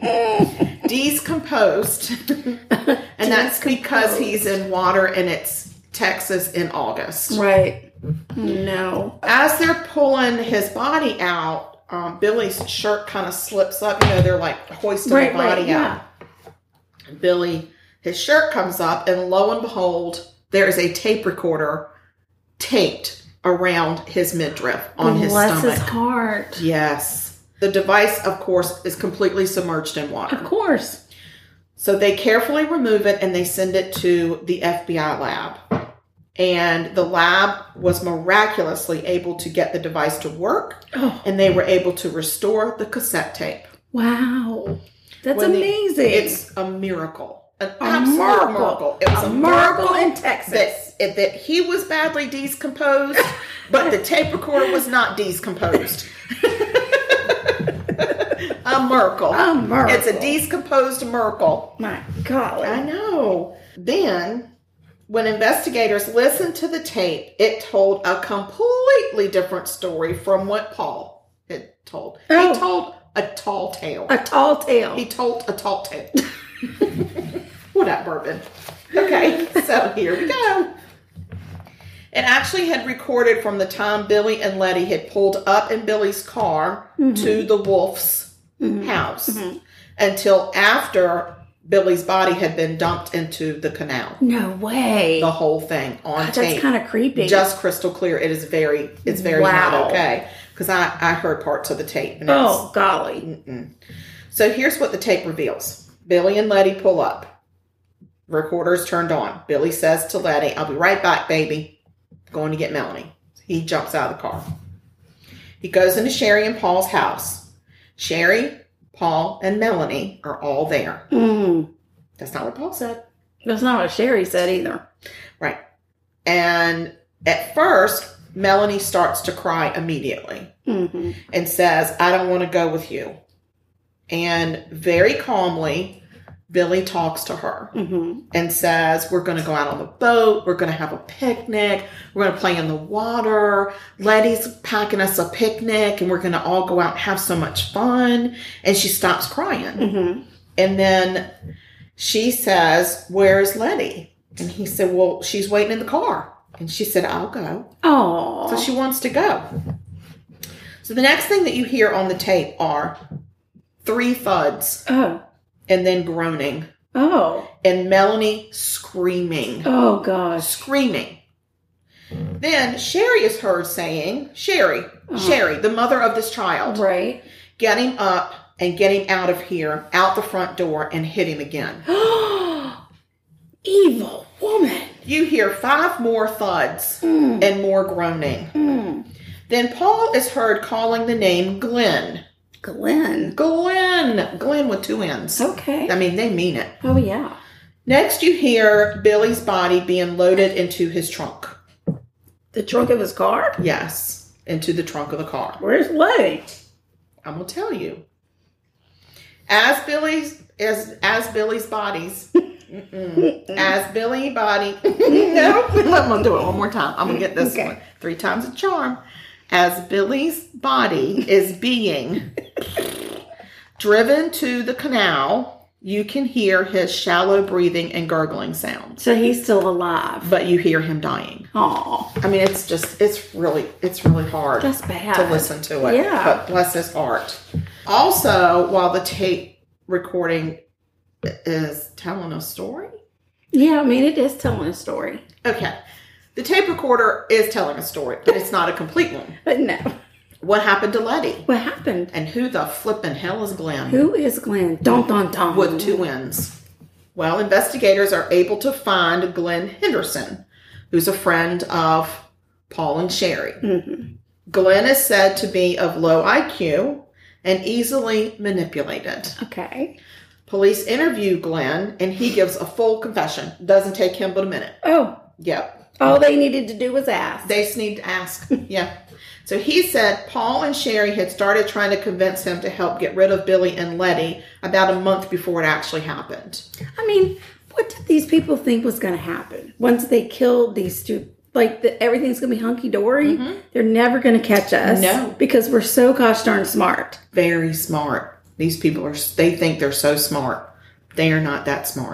Decomposed. And that's because he's in water and it's Texas in August. Right. No. As they're pulling his body out, um, Billy's shirt kind of slips up. You know, they're like hoisting Right, the body right, yeah. out. Billy, his shirt comes up, and lo and behold, there is a tape recorder taped around his midriff on his Bless stomach. his heart. Yes. The device, of course, is completely submerged in Of water. course. So they carefully remove it and they send it to the F B I lab. And the lab was miraculously able to get the device to work, Oh, and they were able to restore the cassette tape. wow. That's When the- amazing. It's a miracle. An A absolute miracle. miracle. It was A a, miracle miracle in Texas. That, that he was badly decomposed, but the tape recorder was not decomposed. A Merkel. A Merkel. It's a decomposed Merkel. My God. I know. Then, when investigators listened to the tape, it told a completely different story from what Paul had told. Oh. He told a tall tale. A tall tale. He told a tall tale. What up, bourbon? Okay, so here we go. It actually had recorded from the time Billy and Letty had pulled up in Billy's car mm-hmm. to the Wolf's mm-hmm. house mm-hmm. until after Billy's body had been dumped into the canal. No way. The whole thing on God, tape. That's kind of creepy. Just crystal clear. It is very, it's very wow. not okay. Because I, I heard parts of the tape. And oh, golly. Mm-mm. So here's what the tape reveals. Billy and Letty pull up. Recorder's turned on. Billy says to Letty, I'll be right back, baby. Going to get Melanie. He jumps out of the car. He goes into Sherry and Paul's house. Sherry, Paul, and Melanie are all there. Mm. That's not what Paul said. That's not what Sherry said either. Right. And at first, Melanie starts to cry immediately mm-hmm. and says, I don't want to go with you. And very calmly, Billy talks to her mm-hmm. and says, we're going to go out on the boat. We're going to have a picnic. We're going to play in the water. Letty's packing us a picnic and we're going to all go out and have so much fun. And she stops crying. Mm-hmm. And then she says, where's Letty? And he said, well, she's waiting in the car. And she said, I'll go. Oh. So she wants to go. So the next thing that you hear on the tape are three thuds. Oh. And then groaning. Oh. And Melanie screaming. Oh, gosh. Screaming. Then Sherry is heard saying, Sherry, oh. Sherry, the mother of this child. Right. Get him up and get him out of here, out the front door, and hit him again. Evil woman. You hear five more thuds mm. and more groaning. Mm. Then Paul is heard calling the name Glenn. Glenn. Glenn. Glenn with two N's. Okay. I mean, they mean it. Oh, yeah. Next, you hear Billy's body being loaded into his trunk. The trunk of his car? Yes, into the trunk of the car. Where's Letty? I'm going to tell you. As Billy's, as, as Billy's bodies... As Billy body, no, I'm gonna do it one more time. I'm gonna get this okay. one three times a charm. As Billy's body is being driven to the canal, you can hear his shallow breathing and gurgling sounds. So he's still alive, but you hear him dying. Oh, I mean, it's just, it's really, it's really hard. That's bad to listen to it. Yeah, but bless his heart. Also, while the tape recording is telling a story? Yeah, I mean, it is telling a story. Okay. The tape recorder is telling a story, but it's not a complete one. But no. What happened to Letty? What happened? And who the flippin' hell is Glenn? Who is Glenn? Dun, dun, dun. With two N's. Well, investigators are able to find Glenn Henderson, who's a friend of Paul and Sherry. Mm-hmm. Glenn is said to be of low I Q and easily manipulated. Okay. Police interview Glenn, and he gives a full confession. Doesn't take him but a minute. Oh. Yep. All they needed to do was ask. They just need to ask. Yeah. So he said Paul and Sherry had started trying to convince him to help get rid of Billy and Letty about a month before it actually happened. I mean, what did these people think was going to happen? Once they killed these two, like the, everything's going to be hunky-dory? Mm-hmm. They're never going to catch us. No. Because we're so gosh darn smart. Very smart. These people are, they think they're so smart. They are not that smart.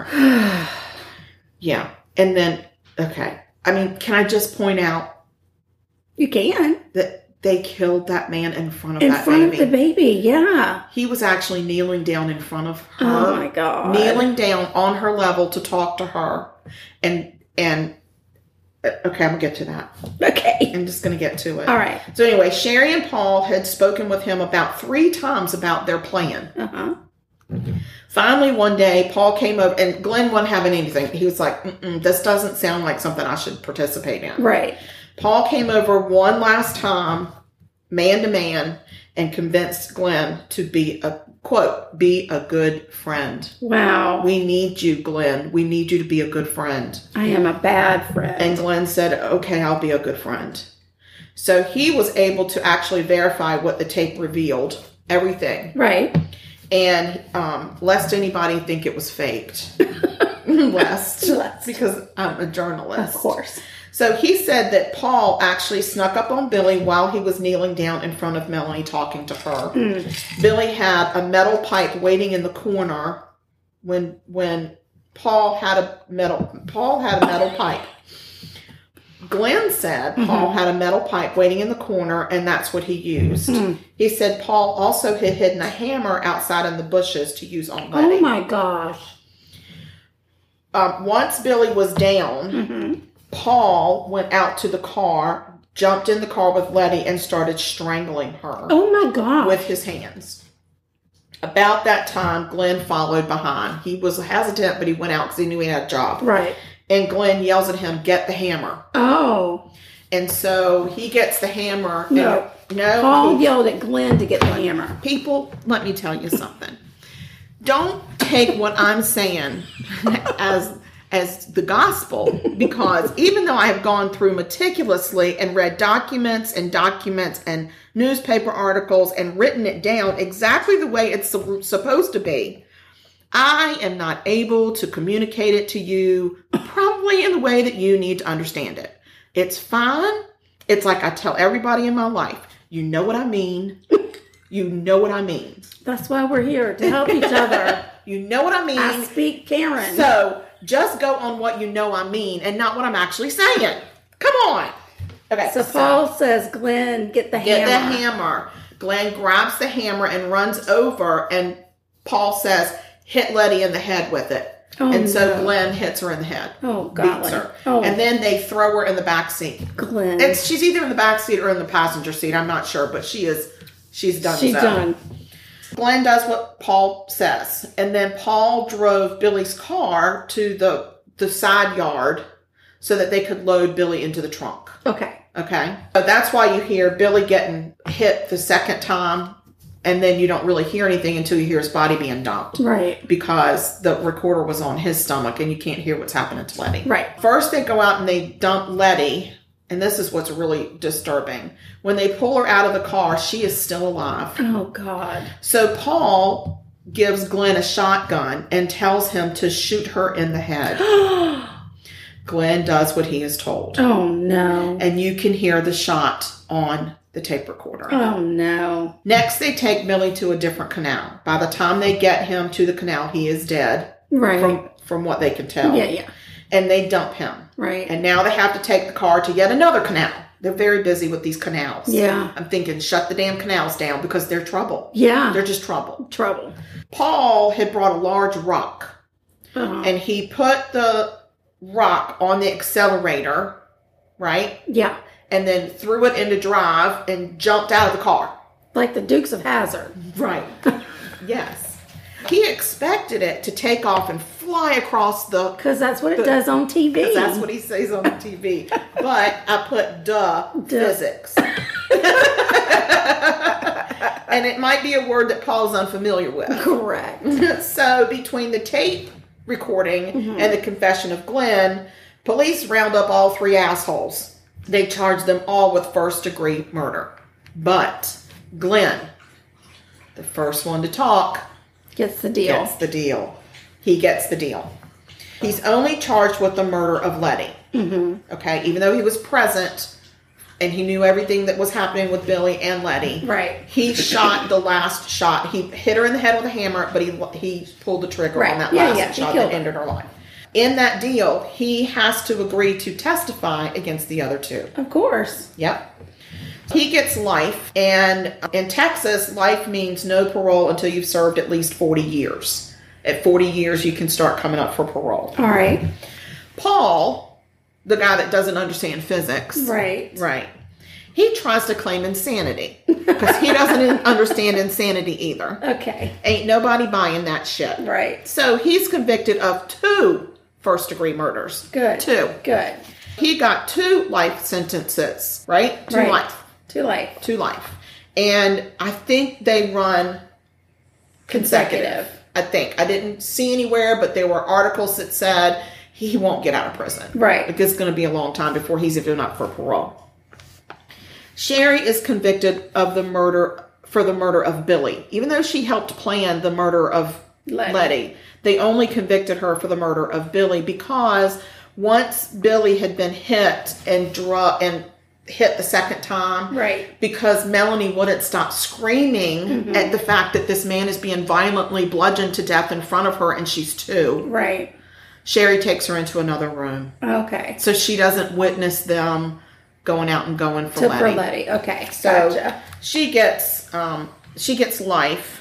Yeah. And then, okay. I mean, can I just point out? You can. That they killed that man in front of in that baby. In baby. front of the baby, yeah. He was actually kneeling down in front of her. Oh, my God. Kneeling down on her level to talk to her. And, and, okay, I'm going to get to that. Okay. I'm just going to get to it. All right. So anyway, Sherry and Paul had spoken with him about three times about their plan. Uh-huh. Finally, one day, Paul came over, and Glenn wasn't having anything. He was like, Mm-mm, this doesn't sound like something I should participate in. Right. Paul came over one last time, man to man, and convinced Glenn to be a, quote, be a good friend. Wow. We need you, Glenn. We need you to be a good friend. I am a bad friend. And Glenn said, okay, I'll be a good friend. So he was able to actually verify what the tape revealed, everything. Right. And um, lest anybody think it was faked. lest. Lest. Because I'm a journalist. Of course. So he said that Paul actually snuck up on Billy while he was kneeling down in front of Melanie talking to her. Mm. Billy had a metal pipe waiting in the corner when when Paul had a metal Paul had a metal pipe. Glenn said mm-hmm. Paul had a metal pipe waiting in the corner, and that's what he used. Mm-hmm. He said Paul also had hidden a hammer outside in the bushes to use on Letty. Oh my gosh. Um, once Billy was down, mm-hmm. Paul went out to the car, jumped in the car with Letty, and started strangling her. Oh my God. With his hands. About that time, Glenn followed behind. He was hesitant, but he went out because he knew he had a job. Right. And Glenn yells at him, "Get the hammer." Oh. And so he gets the hammer. No. And, no. Paul he, yelled at Glenn to get the hammer. People, let me tell you something. Don't take what I'm saying as as the gospel, because even though I have gone through meticulously and read documents and documents and newspaper articles and written it down exactly the way it's supposed to be, I am not able to communicate it to you probably in the way that you need to understand it. It's fine. It's like I tell everybody in my life, you know what I mean. You know what I mean. That's why we're here, to help each other. You know what I mean. I speak Karen. So just go on what you know I mean and not what I'm actually saying. Come on. Okay. So, so Paul says, Glenn, get the get hammer. Get the hammer. Glenn grabs the hammer and runs over, and Paul says, hit Letty in the head with it. Oh, and so no. Glenn hits her in the head. Oh, God. Beats her. Oh. And then they throw her in the back seat. Glenn. It's, she's either in the back seat or in the passenger seat. I'm not sure, but she is, she's done She's so. done. Glenn does what Paul says. And then Paul drove Billy's car to the, the side yard so that they could load Billy into the trunk. Okay. Okay. So that's why you hear Billy getting hit the second time, and then you don't really hear anything until you hear his body being dumped. Right. Because the recorder was on his stomach and you can't hear what's happening to Letty. Right. First they go out and they dump Letty, and this is what's really disturbing. When they pull her out of the car, she is still alive. Oh, God. So Paul gives Glenn a shotgun and tells him to shoot her in the head. Glenn does what he is told. Oh, no. And you can hear the shot on the tape recorder. Oh, no. Next, they take Billy to a different canal. By the time they get him to the canal, he is dead. Right. From, from what they can tell. Yeah, yeah. And they dump him. Right. And now they have to take the car to yet another canal. They're very busy with these canals. Yeah. I'm thinking, shut the damn canals down because they're trouble. Yeah. They're just trouble. Trouble. Paul had brought a large rock. Uh-huh. And he put the rock on the accelerator, right? Yeah. And then threw it into drive and jumped out of the car. Like the Dukes of Hazzard. Right. Yes. He expected it to take off and fly across the... Because that's what it the, does on T V. That's what he says on the T V. But I put duh, duh. physics. And it might be a word that Paul's unfamiliar with. Correct. So between the tape recording mm-hmm. and the confession of Glenn, police round up all three assholes. They charge them all with first degree murder. But Glenn, the first one to talk, gets the deal. Gets the deal. He gets the deal. He's only charged with the murder of Letty. Mm-hmm. Okay, even though he was present and he knew everything that was happening with Billy and Letty. Right. He shot the last shot. He hit her in the head with a hammer, but he he pulled the trigger right. on that yeah, last yeah, shot that ended her life. In that deal, he has to agree to testify against the other two. Of course. Yep. He gets life, and in Texas, life means no parole until you've served at least forty years. At forty years, you can start coming up for parole. All right. Paul, the guy that doesn't understand physics. Right. Right. He tries to claim insanity because he doesn't understand insanity either. Okay. Ain't nobody buying that shit. Right. So he's convicted of two first-degree murders. Good. Two. Good. He got two life sentences, right? Two right. life. Two life. Two life. And I think they run consecutive. consecutive. I think. I didn't see anywhere, but there were articles that said he won't get out of prison. Right. Like it's going to be a long time before he's even up for parole. Sherry is convicted of the murder for the murder of Billy. Even though she helped plan the murder of Letty. Letty, they only convicted her for the murder of Billy because once Billy had been hit and dru- and hit the second time, right? Because Melanie wouldn't stop screaming mm-hmm. at the fact that this man is being violently bludgeoned to death in front of her, and she's two. Right. Sherry takes her into another room. Okay. So she doesn't witness them going out and going for to Letty. For Letty. Okay. So gotcha. she gets um, she gets life,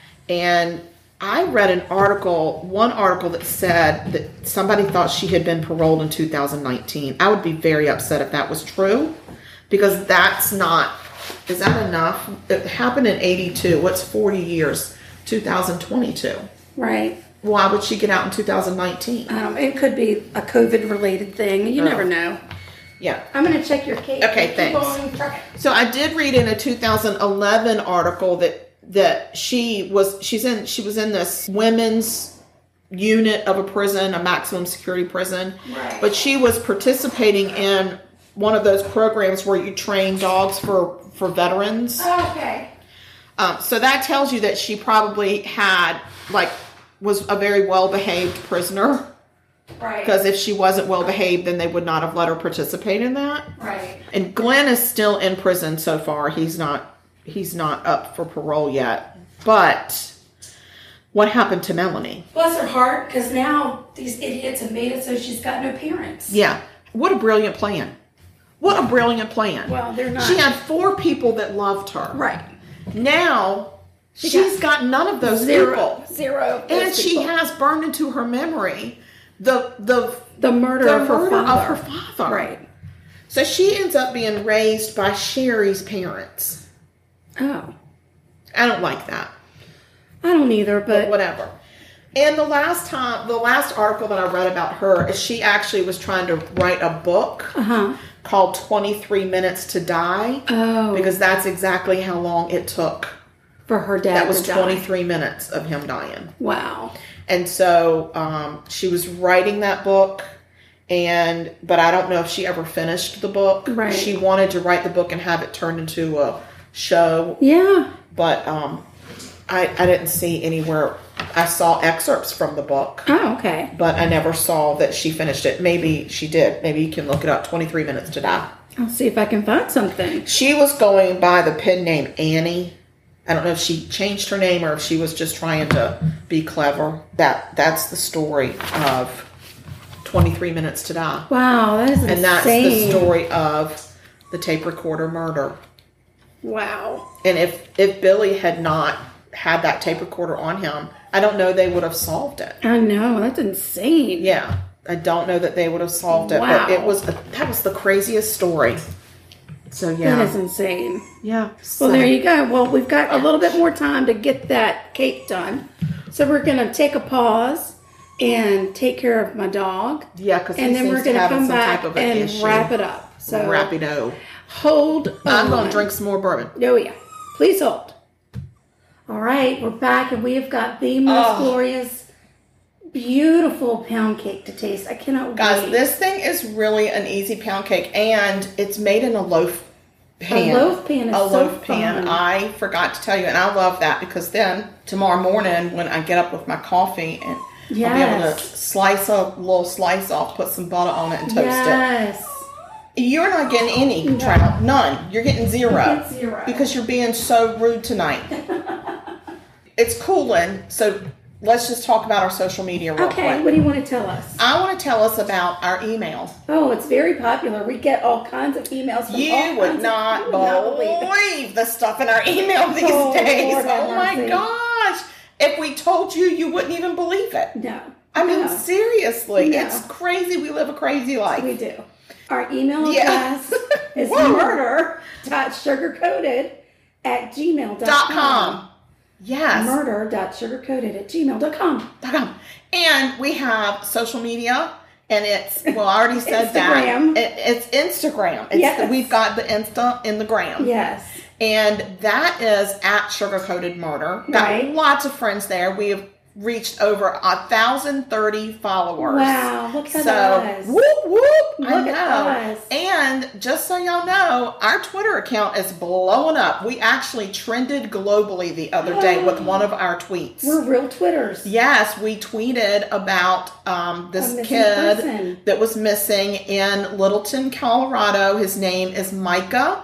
and I read an article, one article that said that somebody thought she had been paroled in two thousand nineteen. I would be very upset if that was true, because that's not, is that enough? It happened in eighty-two. What's forty years? two thousand twenty-two. Right. Why would she get out in two thousand nineteen? Um, it could be a COVID-related thing. You oh. never know. Yeah. I'm going to check your case. Okay, thanks. So I did read in a two thousand eleven article that that she was she's in she was in this women's unit of a prison, a maximum security prison. Right. But she was participating in one of those programs where you train dogs for for veterans. Oh, okay. Um, so that tells you that she probably had like was a very well behaved prisoner. Right. Because if she wasn't well behaved, then they would not have let her participate in that. Right. And Glenn is still in prison so far. He's not he's not up for parole yet. But what happened to Melanie? Bless her heart, because now these idiots have made it so she's got no parents. Yeah. What a brilliant plan. What a brilliant plan. Well, they're not. She had four people that loved her. Right. Now she she's got, got none of those zero, people. Zero. And she people. has burned into her memory the the the murder, the of, her murder father. of her father. Right. So she ends up being raised by Sherry's parents. Oh. I don't like that. I don't either, but, but whatever. And the last time, the last article that I read about her is she actually was trying to write a book uh-huh. called twenty-three minutes to Die. Oh. Because that's exactly how long it took. For her dad That was to twenty-three die. minutes of him dying. Wow. And so um, she was writing that book, and but I don't know if she ever finished the book. Right. She wanted to write the book and have it turned into a show. Yeah. But um, I, I didn't see anywhere. I saw excerpts from the book. Oh, okay. But I never saw that she finished it. Maybe she did. Maybe you can look it up. twenty-three minutes to Die. I'll see if I can find something. She was going by the pen name Annie. I don't know if she changed her name or if she was just trying to be clever. That that's the story of twenty-three minutes to Die. Wow, that is insane. And that's the story of the tape recorder murder. Wow. And if if Billy had not had that tape recorder on him, I don't know they would have solved it. I know, that's insane. Yeah, I don't know that they would have solved it. Wow. But it was a, that was the craziest story. So yeah, that is insane. Yeah. So. Well, there you go. Well, we've got a little bit more time to get that cake done, so we're gonna take a pause and take care of my dog. Yeah, because and then we're gonna come back and issue. wrap it up. So rapido. Hold on. I'm gonna drink some more bourbon. Oh yeah, please hold. All right, we're back, and we have got the most oh. glorious, beautiful pound cake to taste. I cannot Guys, wait. this thing is really an easy pound cake, and it's made in a loaf pan. A loaf pan is a so loaf pan. fun. I forgot to tell you, and I love that because then tomorrow morning when I get up with my coffee, and yes. I'll be able to slice a little slice off, put some butter on it, and toast yes. it. Yes. You're not getting any no. trout. None. You're getting zero. Get zero. Because you're being so rude tonight. It's cooling, so let's just talk about our social media real okay, quick. What do you want to tell us? I want to tell us about our email. Oh, it's very popular. We get all kinds of emails from you all would kinds not of, you would not believe, believe the stuff in our email these oh, days. Lord Oh my mercy. gosh. If we told you, you wouldn't even believe it. No. I mean, no. seriously. No. It's crazy. We live a crazy life. We do. Our email yeah. address is murder.sugarcoated at gmail dot com. Yes. Murder.sugarcoated at gmail dot com. And we have social media, and it's, well, I already said Instagram. that. It, it's Instagram. It's yes. the, we've got the Insta in the gram. Yes. And that is at Sugar Coated Murder. Got right. lots of friends there. We have reached over a thousand thirty followers. Wow, look at so, us. whoop whoop! Look I know. at us. And just so y'all know, our Twitter account is blowing up. We actually trended globally the other day with one of our tweets. We're real Twitters. Yes, we tweeted about um, this missing kid person. that was missing in Littleton, Colorado. His name is Micah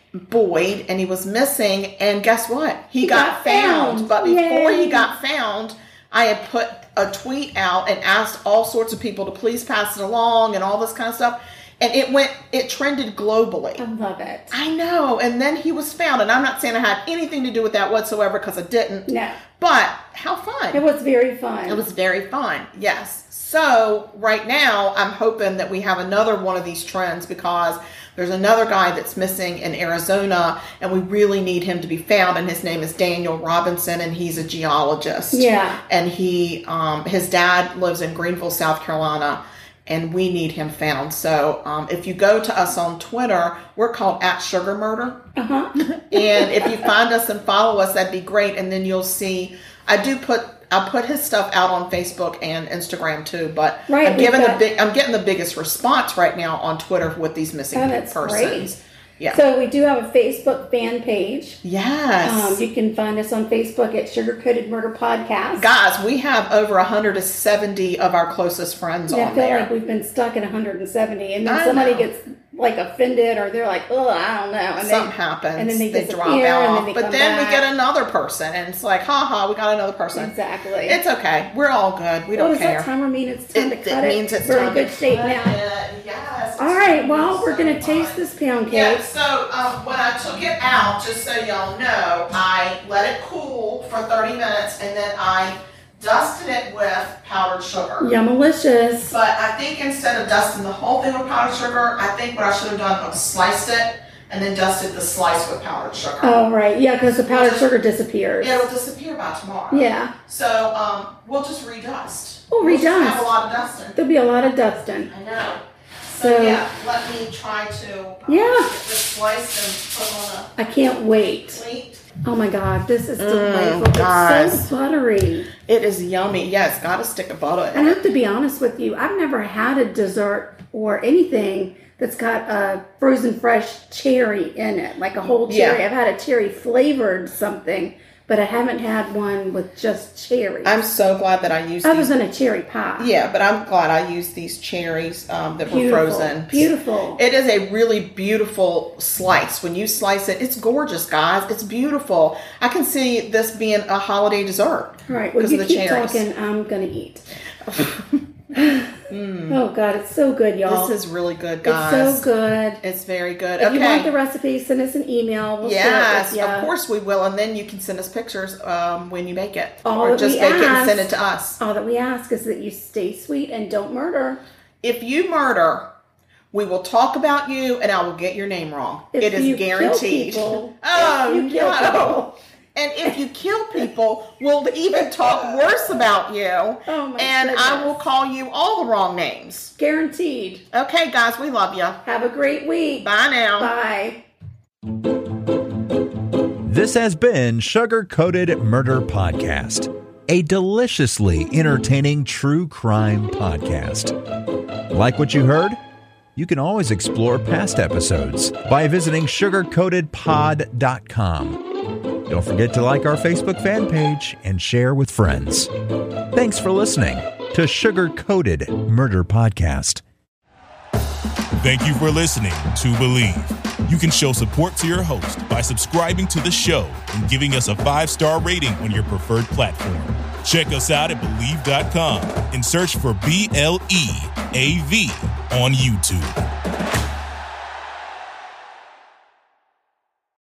Boyd, and he was missing. And guess what? He, He got, got found. found. But before Yay. he got found, I had put a tweet out and asked all sorts of people to please pass it along and all this kind of stuff. And it went, it trended globally. I love it. I know. And then he was found. And I'm not saying I had anything to do with that whatsoever because I didn't. No. But how fun. It was very fun. It was very fun. Yes. So right now I'm hoping that we have another one of these trends because there's another guy that's missing in Arizona and we really need him to be found. And his name is Daniel Robinson and he's a geologist. Yeah. And he, um, his dad lives in Greenville, South Carolina. And we need him found. So um, if you go to us on Twitter, we're called at Sugar Murder. Uh-huh. And if you find us and follow us, that'd be great. And then you'll see, I do put, I put his stuff out on Facebook and Instagram too. But Right, I'm we've giving got- the big, I'm getting the biggest response right now on Twitter with these missing Oh, that's persons. great. Yeah. So we do have a Facebook fan page. Yes. Um, you can find us on Facebook at Sugar Coated Murder Podcast. Guys, we have over one hundred seventy of our closest friends Yeah, I on feel there. like we've been stuck at one hundred seventy, and then I somebody know. gets like offended, or they're like, "Oh, I don't know," and Something they, happens. and then they, they disappear, drop and off. then they but come then back. we get another person, and it's like, ha ha, we got another person. Exactly. It's okay. We're all good. We What don't does care. that timer mean? It's time It, to cut it it. means it's We're time in good to shape cut now. it. Yes. All right. Well, we're gonna taste this pound cake. Yeah, so um, when I took it out, just so y'all know, I let it cool for thirty minutes and then I dusted it with powdered sugar. Yummalicious. But I think instead of dusting the whole thing with powdered sugar, I think what I should have done was sliced it and then dusted the slice with powdered sugar. Oh, right. Yeah, because the powdered sugar disappears. It'll disappear by tomorrow. Yeah. So um, we'll just redust. We'll We'll just redust. have a lot of dusting. There'll be a lot of dusting. I know. So, So- yeah, let me try to um, Yeah. get this sliced and put on I can't wait. a plate. Oh my God, this is delightful. It's guys. so buttery. It is yummy. Yeah, it's got a stick of butter And in I it. have to be honest with you, I've never had a dessert or anything that's got a frozen fresh cherry in it, like a whole cherry. Yeah. I've had a cherry flavored something, but I haven't had one with just cherry. I'm so glad that I used Other these. than a cherry pie. Yeah, but I'm glad I used these cherries um, that were Beautiful. frozen. Beautiful. It is a really beautiful slice. When you slice it, it's gorgeous, guys. It's beautiful. I can see this being a holiday dessert. All right, well, because you of the keep cherries. talking. I'm going to eat. Oh, God, it's so good, y'all. This is really good, guys. It's so good. It's very good. If okay. you want the recipe, send us an email. We'll share it Yes, with you. of course we will. And then you can send us pictures um, when you make it. All or that just we make it and ask- send it to us. All that we ask is that you stay sweet and don't murder. If you murder, we will talk about you and I will get your name wrong. If it is you kill guaranteed. people, oh, if you kill no. people. And if you kill people, we'll even talk worse about you. Oh, my and I goodness. will call you all the wrong names. Guaranteed. Okay, guys, we love you. Have a great week. Bye now. Bye. This has been Sugar Coated Murder Podcast, a deliciously entertaining true crime podcast. Like what you heard? You can always explore past episodes by visiting sugar coated pod dot com. Don't forget to like our Facebook fan page and share with friends. Thanks for listening to Sugar Coated Murder Podcast. Thank you for listening to Believe. You can show support to your host by subscribing to the show and giving us a five-star rating on your preferred platform. Check us out at Believe dot com and search for B L E A V on YouTube.